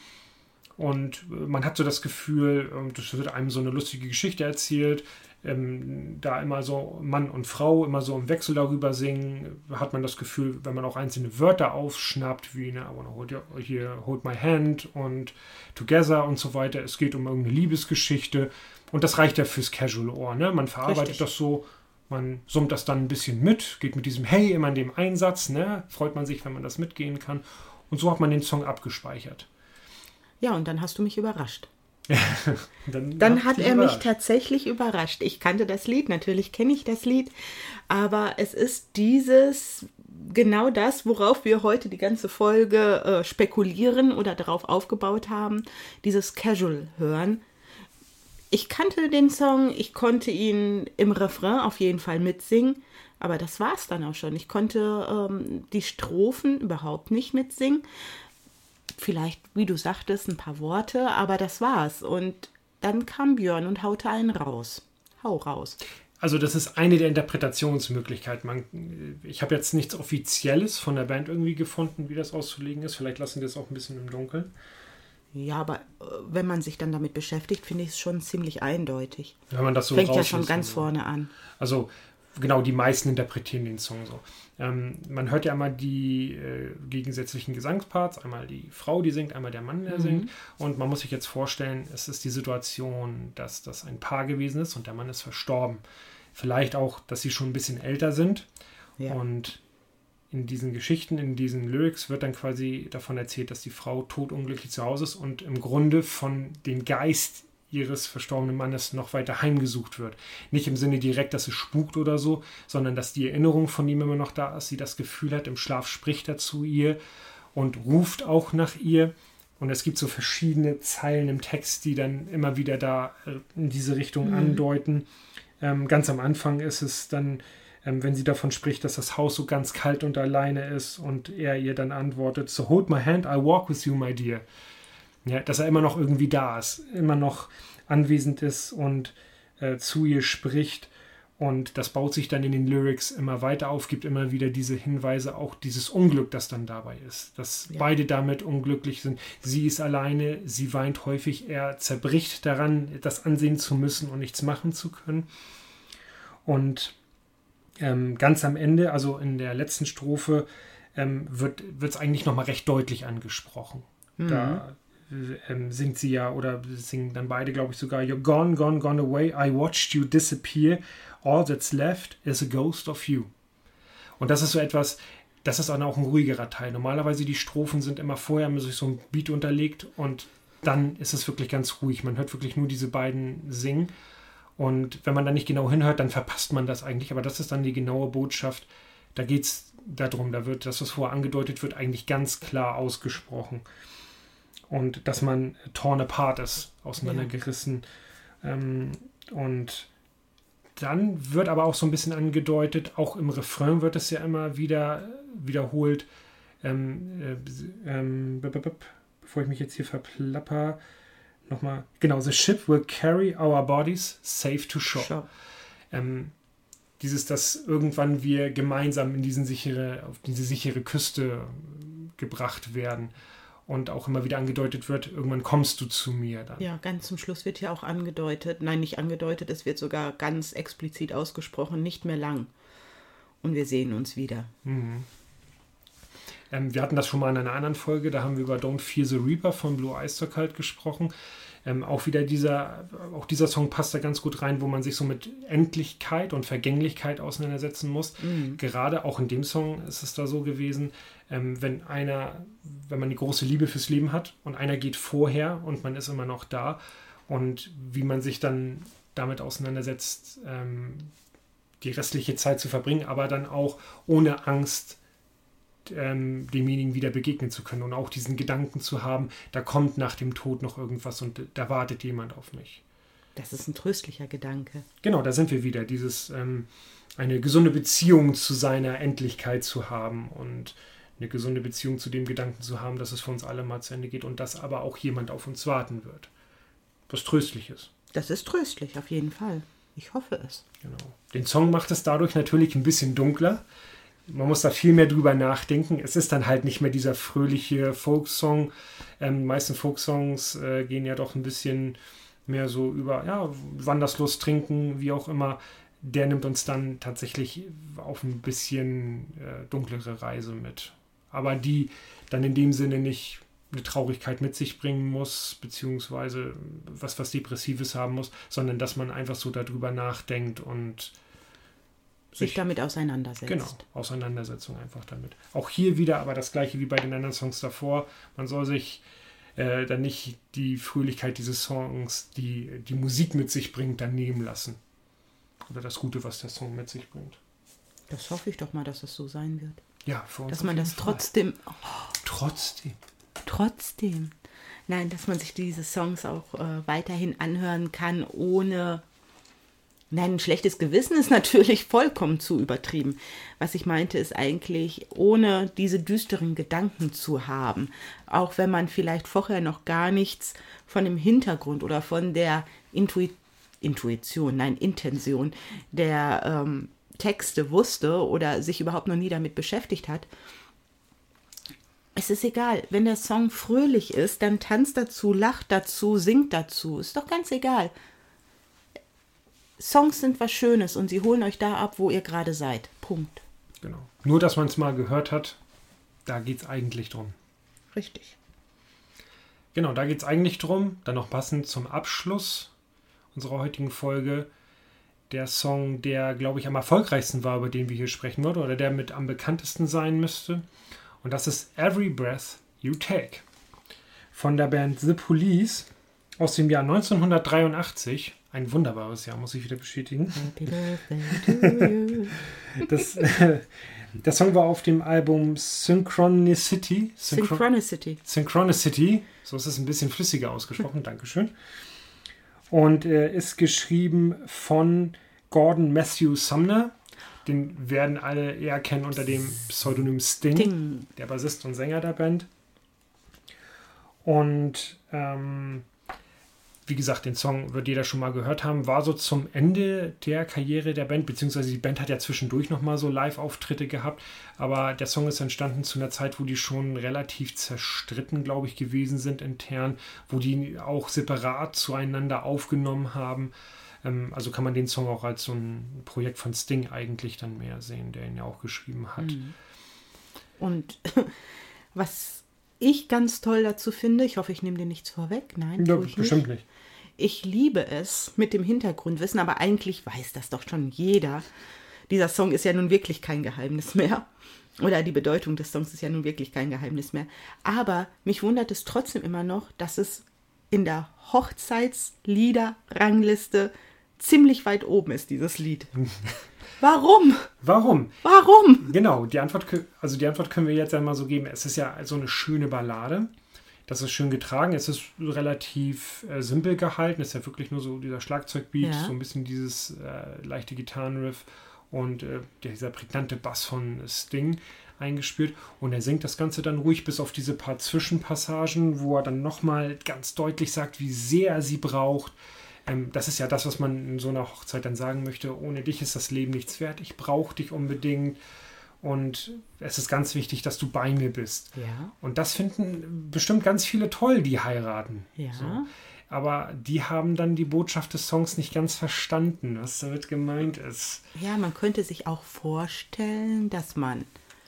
Und man hat so das Gefühl, das wird einem so eine lustige Geschichte erzählt, ähm, da immer so Mann und Frau immer so im Wechsel darüber singen, hat man das Gefühl, wenn man auch einzelne Wörter aufschnappt, wie ne, I wanna hold, your, hier, hold my hand und together und so weiter. Es geht um irgendeine Liebesgeschichte und das reicht ja fürs Casual-Ohr. Ne? Man verarbeitet Richtig. das so, man summt das dann ein bisschen mit, geht mit diesem Hey immer in dem Einsatz, ne? Freut man sich, wenn man das mitgehen kann. Und so hat man den Song abgespeichert. Ja, und dann hast du mich überrascht. dann dann hat er überrascht. mich tatsächlich überrascht. Ich kannte das Lied, natürlich kenne ich das Lied, aber es ist dieses, genau das, worauf wir heute die ganze Folge äh, spekulieren oder darauf aufgebaut haben, dieses Casual hören. Ich kannte den Song, ich konnte ihn im Refrain auf jeden Fall mitsingen, aber das war es dann auch schon. Ich konnte ähm, die Strophen überhaupt nicht mitsingen. Vielleicht, wie du sagtest, ein paar Worte, aber das war's. Und dann kam Björn und haute einen raus. Hau raus. Also das ist eine der Interpretationsmöglichkeiten. Man, ich habe jetzt nichts Offizielles von der Band irgendwie gefunden, wie das auszulegen ist. Vielleicht lassen wir es auch ein bisschen im Dunkeln. Ja, aber äh, wenn man sich dann damit beschäftigt, finde ich es schon ziemlich eindeutig. Wenn man das so Fängt ja schon rausliest, ganz so. vorne an. Also genau, die meisten interpretieren den Song so. Ähm, man hört ja einmal die äh, gegensätzlichen Gesangsparts, einmal die Frau, die singt, einmal der Mann, der mhm. singt. Und man muss sich jetzt vorstellen, es ist die Situation, dass das ein Paar gewesen ist und der Mann ist verstorben. Vielleicht auch, dass sie schon ein bisschen älter sind. Ja. Und in diesen Geschichten, in diesen Lyrics wird dann quasi davon erzählt, dass die Frau todunglücklich zu Hause ist und im Grunde von dem Geist ihres verstorbenen Mannes noch weiter heimgesucht wird. Nicht im Sinne direkt, dass es spukt oder so, sondern dass die Erinnerung von ihm immer noch da ist, sie das Gefühl hat, im Schlaf spricht er zu ihr und ruft auch nach ihr. Und es gibt so verschiedene Zeilen im Text, die dann immer wieder da in diese Richtung mhm. andeuten. Ähm, ganz am Anfang ist es dann, ähm, wenn sie davon spricht, dass das Haus so ganz kalt und alleine ist und er ihr dann antwortet, so hold my hand, I walk with you, my dear. Ja, dass er immer noch irgendwie da ist, immer noch anwesend ist und äh, zu ihr spricht. Und das baut sich dann in den Lyrics immer weiter auf, gibt immer wieder diese Hinweise, auch dieses Unglück, das dann dabei ist. Dass ja. beide damit unglücklich sind. Sie ist alleine, sie weint häufig, er zerbricht daran, das ansehen zu müssen und nichts machen zu können. Und ähm, ganz am Ende, also in der letzten Strophe, ähm, wird es eigentlich nochmal recht deutlich angesprochen. Mhm. Da ähm, singt sie ja, oder singen dann beide, glaube ich sogar, You're gone, gone, gone away, I watched you disappear, all that's left is a ghost of you. Und das ist so etwas, das ist dann auch ein ruhigerer Teil. Normalerweise die Strophen sind immer vorher mit so einem Beat unterlegt und dann ist es wirklich ganz ruhig. Man hört wirklich nur diese beiden singen. Und wenn man da nicht genau hinhört, dann verpasst man das eigentlich. Aber das ist dann die genaue Botschaft. Da geht es darum, da wird das, was vorher angedeutet wird, eigentlich ganz klar ausgesprochen. Und dass man torn apart ist, auseinandergerissen. Ja. Ähm, und dann wird aber auch so ein bisschen angedeutet, auch im Refrain wird es ja immer wieder wiederholt, ähm, äh, ähm, bevor ich mich jetzt hier verplapper, nochmal, genau, the ship will carry our bodies safe to shore. Sure. Ähm, dieses, dass irgendwann wir gemeinsam in diesen sichere, auf diese sichere Küste gebracht werden. Und auch immer wieder angedeutet wird, irgendwann kommst du zu mir dann. Ja, ganz zum Schluss wird ja auch angedeutet, nein, nicht angedeutet, es wird sogar ganz explizit ausgesprochen, nicht mehr lang. Und wir sehen uns wieder. Mhm. Ähm, wir hatten das schon mal in einer anderen Folge, da haben wir über Don't Fear the Reaper von Blue Oyster Cult gesprochen. Ähm, auch wieder dieser, auch dieser Song passt da ganz gut rein, wo man sich so mit Endlichkeit und Vergänglichkeit auseinandersetzen muss. Mhm. Gerade auch in dem Song ist es da so gewesen, ähm, wenn einer, wenn man die große Liebe fürs Leben hat und einer geht vorher und man ist immer noch da und wie man sich dann damit auseinandersetzt, ähm, die restliche Zeit zu verbringen, aber dann auch ohne Angst Ähm, demjenigen wieder begegnen zu können und auch diesen Gedanken zu haben, da kommt nach dem Tod noch irgendwas und da wartet jemand auf mich. Das ist ein tröstlicher Gedanke. Genau, da sind wir wieder, dieses ähm, eine gesunde Beziehung zu seiner Endlichkeit zu haben und eine gesunde Beziehung zu dem Gedanken zu haben, dass es für uns alle mal zu Ende geht und dass aber auch jemand auf uns warten wird. Was Tröstliches. Das ist tröstlich, auf jeden Fall. Ich hoffe es. Genau. Den Song macht es dadurch natürlich ein bisschen dunkler. Man muss da viel mehr drüber nachdenken. Es ist dann halt nicht mehr dieser fröhliche Folksong. Ähm, die meisten Folksongs äh, gehen ja doch ein bisschen mehr so über, ja, Wanderslust trinken, wie auch immer. Der nimmt uns dann tatsächlich auf ein bisschen äh, dunklere Reise mit. Aber die dann in dem Sinne nicht eine Traurigkeit mit sich bringen muss, beziehungsweise was, was Depressives haben muss, sondern dass man einfach so darüber nachdenkt und sich damit auseinandersetzt. Genau, Auseinandersetzung einfach damit. Auch hier wieder aber das gleiche wie bei den anderen Songs davor. Man soll sich äh, dann nicht die Fröhlichkeit dieses Songs, die die Musik mit sich bringt, dann nehmen lassen. Oder das Gute, was der Song mit sich bringt. Das hoffe ich doch mal, dass es so sein wird. Ja, für uns. Dass man das trotzdem... Oh, trotzdem. Trotzdem. Nein, dass man sich diese Songs auch äh, weiterhin anhören kann, ohne Nein, ein schlechtes Gewissen ist natürlich vollkommen zu übertrieben. Was ich meinte, ist eigentlich, ohne diese düsteren Gedanken zu haben, auch wenn man vielleicht vorher noch gar nichts von dem Hintergrund oder von der Intui- Intuition, nein, Intention der ähm, Texte wusste oder sich überhaupt noch nie damit beschäftigt hat. Es ist egal, wenn der Song fröhlich ist, dann tanzt dazu, lacht dazu, singt dazu, ist doch ganz egal. Songs sind was Schönes und sie holen euch da ab, wo ihr gerade seid. Punkt. Genau. Nur, dass man es mal gehört hat, da geht es eigentlich drum. Richtig. Genau, da geht es eigentlich drum, dann noch passend zum Abschluss unserer heutigen Folge, der Song, der, glaube ich, am erfolgreichsten war, über den wir hier sprechen würden, oder der mit am bekanntesten sein müsste. Und das ist Every Breath You Take von der Band The Police aus dem Jahr neunzehnhundertdreiundachtzig. Ein wunderbares Jahr, muss ich wieder bestätigen. Happy birthday to you. Das, äh, der Song war auf dem Album Synchronicity. Synchro- Synchronicity. Synchronicity, so ist es ein bisschen flüssiger ausgesprochen, Dankeschön. Und äh, ist geschrieben von Gordon Matthew Sumner. Den werden alle eher kennen unter dem Pseudonym Sting, Ding. der Bassist und Sänger der Band. Und ähm, wie gesagt, den Song wird jeder schon mal gehört haben, war so zum Ende der Karriere der Band, beziehungsweise die Band hat ja zwischendurch nochmal so Live-Auftritte gehabt, aber der Song ist entstanden zu einer Zeit, wo die schon relativ zerstritten, glaube ich, gewesen sind intern, wo die auch separat zueinander aufgenommen haben. Ähm, also kann man den Song auch als so ein Projekt von Sting eigentlich dann mehr sehen, der ihn ja auch geschrieben hat. Und was ich ganz toll dazu finde, ich hoffe, ich nehme dir nichts vorweg. Nein, Ja, tue ich bestimmt nicht. nicht. Ich liebe es mit dem Hintergrundwissen, aber eigentlich weiß das doch schon jeder. Dieser Song ist ja nun wirklich kein Geheimnis mehr. Oder die Bedeutung des Songs ist ja nun wirklich kein Geheimnis mehr. Aber mich wundert es trotzdem immer noch, dass es in der Hochzeitslieder-Rangliste ziemlich weit oben ist, dieses Lied. Warum? Warum? Warum? Genau, die Antwort, kö- also die Antwort können wir jetzt einmal so geben. Es ist ja so eine schöne Ballade. Das ist schön getragen. Es ist relativ äh, simpel gehalten. Es ist ja wirklich nur so dieser Schlagzeugbeat, Ja. so ein bisschen dieses äh, leichte Gitarrenriff und äh, dieser prägnante Bass von Sting eingespielt. Und er singt das Ganze dann ruhig bis auf diese paar Zwischenpassagen, wo er dann nochmal ganz deutlich sagt, wie sehr er sie braucht. Ähm, das ist ja das, was man in so einer Hochzeit dann sagen möchte. Ohne dich ist das Leben nichts wert. Ich brauche dich unbedingt. Und es ist ganz wichtig, dass du bei mir bist. Ja. Und das finden bestimmt ganz viele toll, die heiraten. Ja. So. Aber die haben dann die Botschaft des Songs nicht ganz verstanden, was damit gemeint ist. Ja, man könnte sich auch vorstellen, dass man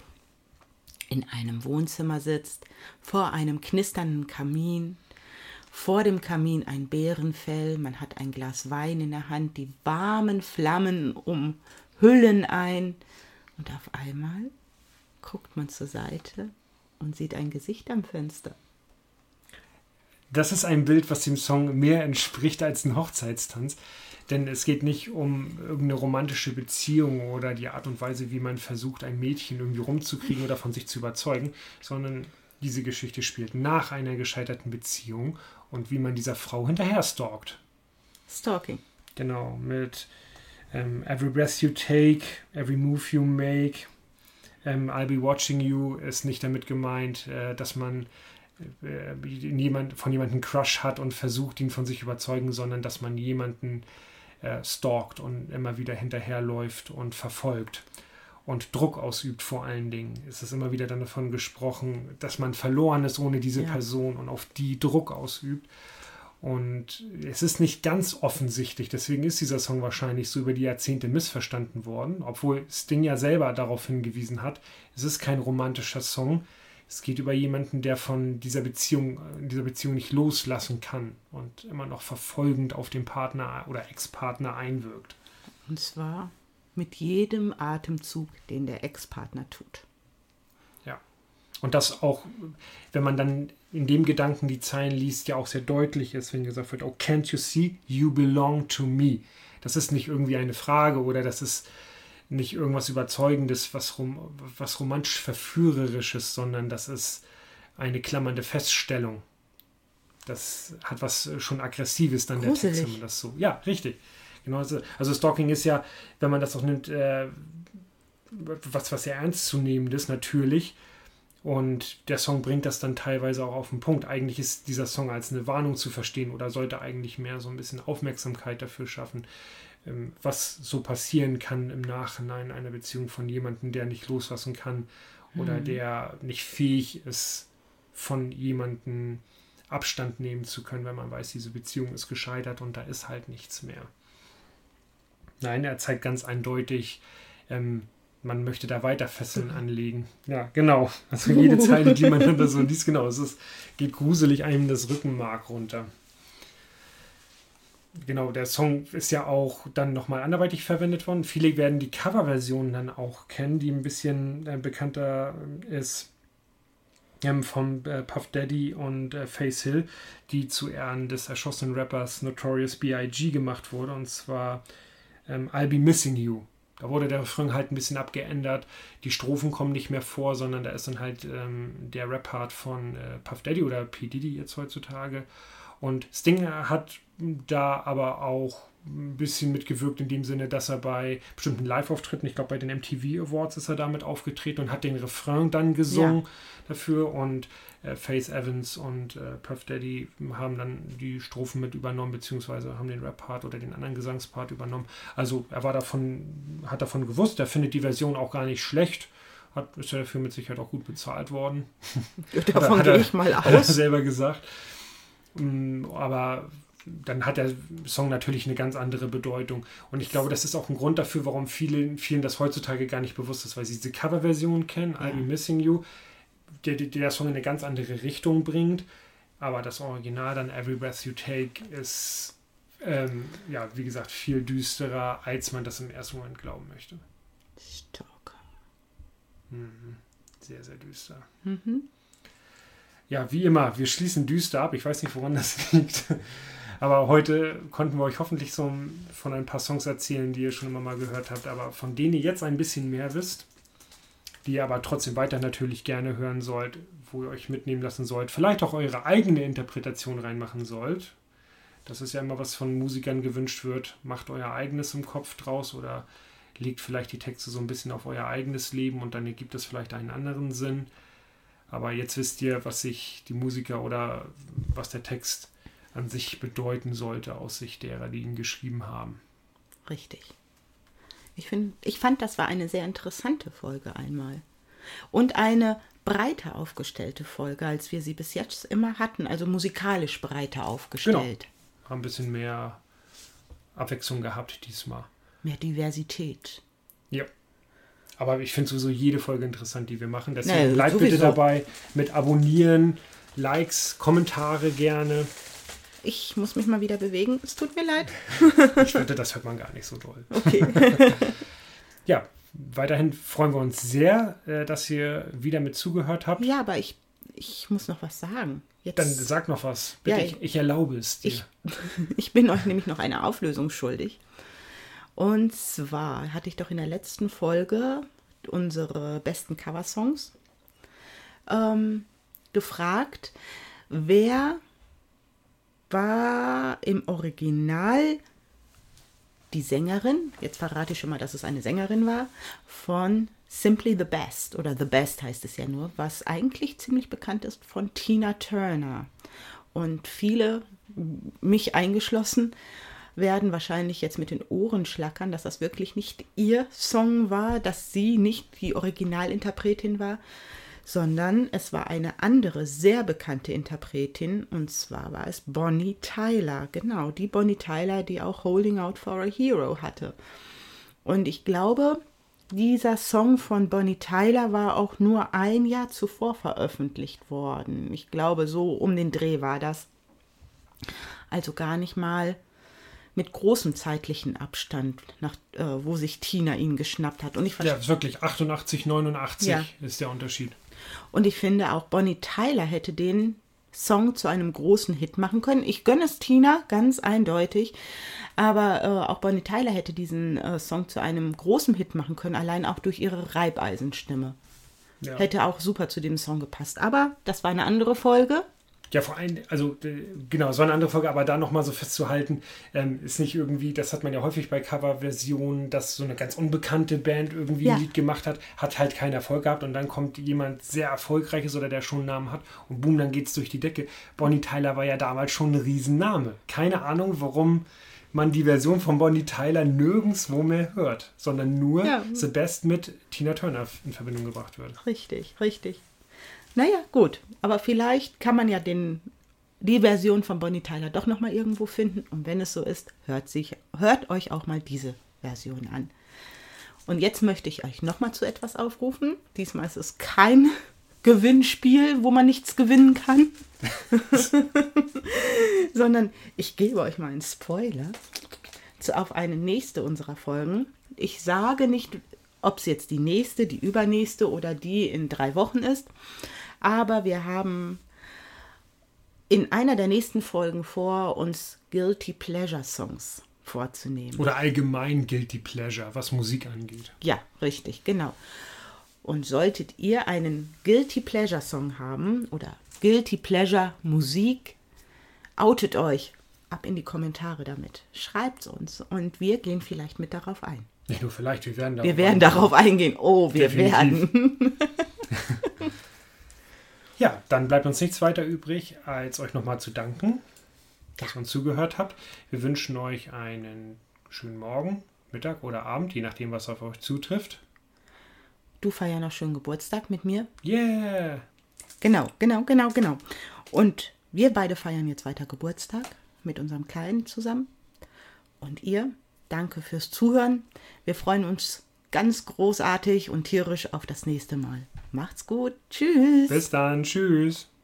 in einem Wohnzimmer sitzt, vor einem knisternden Kamin, vor dem Kamin ein Bärenfell, man hat ein Glas Wein in der Hand, die warmen Flammen umhüllen ein und auf einmal guckt man zur Seite und sieht ein Gesicht am Fenster. Das ist ein Bild, was dem Song mehr entspricht als ein Hochzeitstanz. Denn es geht nicht um irgendeine romantische Beziehung oder die Art und Weise, wie man versucht, ein Mädchen irgendwie rumzukriegen oder von sich zu überzeugen, sondern diese Geschichte spielt nach einer gescheiterten Beziehung und wie man dieser Frau hinterher stalkt. Stalking. Genau, mit ähm, Every Breath You Take, Every Move You Make, ähm, I'll Be Watching You ist nicht damit gemeint, äh, dass man äh, jemand, von jemandem einen Crush hat und versucht, ihn von sich überzeugen, sondern dass man jemanden äh, stalkt und immer wieder hinterherläuft und verfolgt und Druck ausübt vor allen Dingen. Es ist immer wieder dann davon gesprochen, dass man verloren ist ohne diese Ja. Person und auf die Druck ausübt. Und es ist nicht ganz offensichtlich, deswegen ist dieser Song wahrscheinlich so über die Jahrzehnte missverstanden worden, obwohl Sting ja selber darauf hingewiesen hat, es ist kein romantischer Song, es geht über jemanden, der von dieser Beziehung, dieser Beziehung nicht loslassen kann und immer noch verfolgend auf den Partner oder Ex-Partner einwirkt. Und zwar mit jedem Atemzug, den der Ex-Partner tut. Ja. Und das auch, wenn man dann in dem Gedanken die Zeilen liest, ja auch sehr deutlich ist, wenn gesagt wird, oh, can't you see, you belong to me. Das ist nicht irgendwie eine Frage oder das ist nicht irgendwas Überzeugendes, was, rom- was romantisch Verführerisches, sondern das ist eine klammernde Feststellung. Das hat was schon Aggressives dann der Text, Gruselig. wenn man das so. Ja, richtig. Genau, also Stalking ist ja, wenn man das auch nimmt, äh, was, was sehr ernstzunehmendes natürlich. Und der Song bringt das dann teilweise auch auf den Punkt. Eigentlich ist dieser Song als eine Warnung zu verstehen oder sollte eigentlich mehr so ein bisschen Aufmerksamkeit dafür schaffen, ähm, was so passieren kann im Nachhinein einer Beziehung von jemandem, der nicht loslassen kann oder mhm. der nicht fähig ist, von jemandem Abstand nehmen zu können, wenn man weiß, diese Beziehung ist gescheitert und da ist halt nichts mehr. Nein, er zeigt ganz eindeutig, ähm, man möchte da weiter Fesseln anlegen. Ja, genau. Also jede Zeile, die man dann da so liest, genau, es ist, geht gruselig einem das Rückenmark runter. Genau, der Song ist ja auch dann nochmal anderweitig verwendet worden. Viele werden die Coverversion dann auch kennen, die ein bisschen äh, bekannter ist. Von äh, Puff Daddy und äh, Face Hill, die zu Ehren des erschossenen Rappers Notorious B I G gemacht wurde, und zwar ähm, I'll Be Missing You. Da wurde der Refrain halt ein bisschen abgeändert. Die Strophen kommen nicht mehr vor, sondern da ist dann halt ähm, der Rap-Part von äh, Puff Daddy oder P. Diddy jetzt heutzutage. Und Sting hat da aber auch ein bisschen mitgewirkt in dem Sinne, dass er bei bestimmten Live-Auftritten, ich glaube bei den M T V Awards ist er damit aufgetreten und hat den Refrain dann gesungen ja. dafür und äh, Faith Evans und äh, Puff Daddy haben dann die Strophen mit übernommen, beziehungsweise haben den Rap-Part oder den anderen Gesangspart übernommen. Also er war davon, hat davon gewusst, er findet die Version auch gar nicht schlecht, hat, ist ja dafür mit Sicherheit auch gut bezahlt worden. Davon gehe ich mal aus. Hat er selber gesagt. Aber dann hat der Song natürlich eine ganz andere Bedeutung. Und ich glaube, das ist auch ein Grund dafür, warum viele, vielen das heutzutage gar nicht bewusst ist, weil sie diese Coverversion kennen, ja. I'll Be Missing You, der, der der Song in eine ganz andere Richtung bringt. Aber das Original dann Every Breath You Take ist, ähm, ja, wie gesagt, viel düsterer, als man das im ersten Moment glauben möchte. Stalker. Mhm. Sehr, sehr düster. Mhm. Ja, wie immer, wir schließen düster ab. Ich weiß nicht, woran das liegt. Aber heute konnten wir euch hoffentlich so von ein paar Songs erzählen, die ihr schon immer mal gehört habt, aber von denen ihr jetzt ein bisschen mehr wisst, die ihr aber trotzdem weiter natürlich gerne hören sollt, wo ihr euch mitnehmen lassen sollt, vielleicht auch eure eigene Interpretation reinmachen sollt. Das ist ja immer, was von Musikern gewünscht wird. Macht euer eigenes im Kopf draus oder legt vielleicht die Texte so ein bisschen auf euer eigenes Leben und dann ergibt es vielleicht einen anderen Sinn. Aber jetzt wisst ihr, was sich die Musiker oder was der Text an sich bedeuten sollte aus Sicht derer, die ihn geschrieben haben. Richtig. Ich, find, ich fand, das war eine sehr interessante Folge einmal. Und eine breiter aufgestellte Folge, als wir sie bis jetzt immer hatten. Also musikalisch breiter aufgestellt. Genau. Haben ein bisschen mehr Abwechslung gehabt diesmal. Mehr Diversität. Ja. Aber ich finde sowieso jede Folge interessant, die wir machen. Deswegen naja, bleibt sowieso. bitte dabei mit Abonnieren, Likes, Kommentare gerne. Ich muss mich mal wieder bewegen. Es tut mir leid. Ich wette, das hört man gar nicht so doll. Okay. Ja, weiterhin freuen wir uns sehr, dass ihr wieder mit zugehört habt. Ja, aber ich, ich muss noch was sagen. Jetzt, Dann sag noch was. Bitte, ja, ich, ich erlaube es dir. Ich, ich bin euch nämlich noch eine Auflösung schuldig. Und zwar hatte ich doch in der letzten Folge unsere besten Coversongs ähm, gefragt, wer war im Original die Sängerin, jetzt verrate ich schon mal, dass es eine Sängerin war, von Simply the Best, oder The Best heißt es ja nur, was eigentlich ziemlich bekannt ist von Tina Turner. Und viele, mich eingeschlossen, werden wahrscheinlich jetzt mit den Ohren schlackern, dass das wirklich nicht ihr Song war, dass sie nicht die Originalinterpretin war, sondern es war eine andere, sehr bekannte Interpretin, und zwar war es Bonnie Tyler. Genau, die Bonnie Tyler, die auch Holding Out for a Hero hatte. Und ich glaube, dieser Song von Bonnie Tyler war auch nur ein Jahr zuvor veröffentlicht worden. Ich glaube, so um den Dreh war das. Also gar nicht mal mit großem zeitlichen Abstand, nach, äh, wo sich Tina ihn geschnappt hat. Und ich ja, wirklich, achtundachtzig, neunundachtzig ja. ist der Unterschied. Und ich finde, auch Bonnie Tyler hätte den Song zu einem großen Hit machen können. Ich gönne es Tina, ganz eindeutig. Aber äh, auch Bonnie Tyler hätte diesen äh, Song zu einem großen Hit machen können, allein auch durch ihre Reibeisenstimme. Ja. Hätte auch super zu dem Song gepasst. Aber das war eine andere Folge. Ja, vor allem, also genau, so eine andere Folge, aber da nochmal so festzuhalten, ähm, ist nicht irgendwie, das hat man ja häufig bei Coverversionen, dass so eine ganz unbekannte Band irgendwie ja. ein Lied gemacht hat, hat halt keinen Erfolg gehabt und dann kommt jemand sehr Erfolgreiches oder der schon einen Namen hat und boom, dann geht's durch die Decke. Bonnie Tyler war ja damals schon ein Riesenname. Keine Ahnung, warum man die Version von Bonnie Tyler nirgendwo mehr hört, sondern nur ja. The Best mit Tina Turner in Verbindung gebracht wird. Richtig, richtig. Naja, gut. Aber vielleicht kann man ja den, die Version von Bonnie Tyler doch nochmal irgendwo finden. Und wenn es so ist, hört, sich, hört euch auch mal diese Version an. Und jetzt möchte ich euch nochmal zu etwas aufrufen. Diesmal ist es kein Gewinnspiel, wo man nichts gewinnen kann. Sondern ich gebe euch mal einen Spoiler zu, auf eine nächste unserer Folgen. Ich sage nicht, ob es jetzt die nächste, die übernächste oder die in drei Wochen ist. Aber wir haben in einer der nächsten Folgen vor, uns Guilty Pleasure Songs vorzunehmen. Oder allgemein Guilty Pleasure, was Musik angeht. Ja, richtig, genau. Und solltet ihr einen Guilty Pleasure Song haben oder Guilty Pleasure Musik, outet euch. Ab in die Kommentare damit. Schreibt uns und wir gehen vielleicht mit darauf ein. Nicht nur vielleicht, wir werden darauf Wir werden eingehen. darauf eingehen. Oh, wir Definitiv. werden. Ja, dann bleibt uns nichts weiter übrig, als euch nochmal zu danken, dass ihr uns zugehört habt. Wir wünschen euch einen schönen Morgen, Mittag oder Abend, je nachdem, was auf euch zutrifft. Du feierst noch schönen Geburtstag mit mir. Yeah! Genau, genau, genau, genau. Und wir beide feiern jetzt weiter Geburtstag mit unserem Kleinen zusammen. Und ihr, danke fürs Zuhören. Wir freuen uns ganz großartig und tierisch auf das nächste Mal. Macht's gut. Tschüss. Bis dann. Tschüss.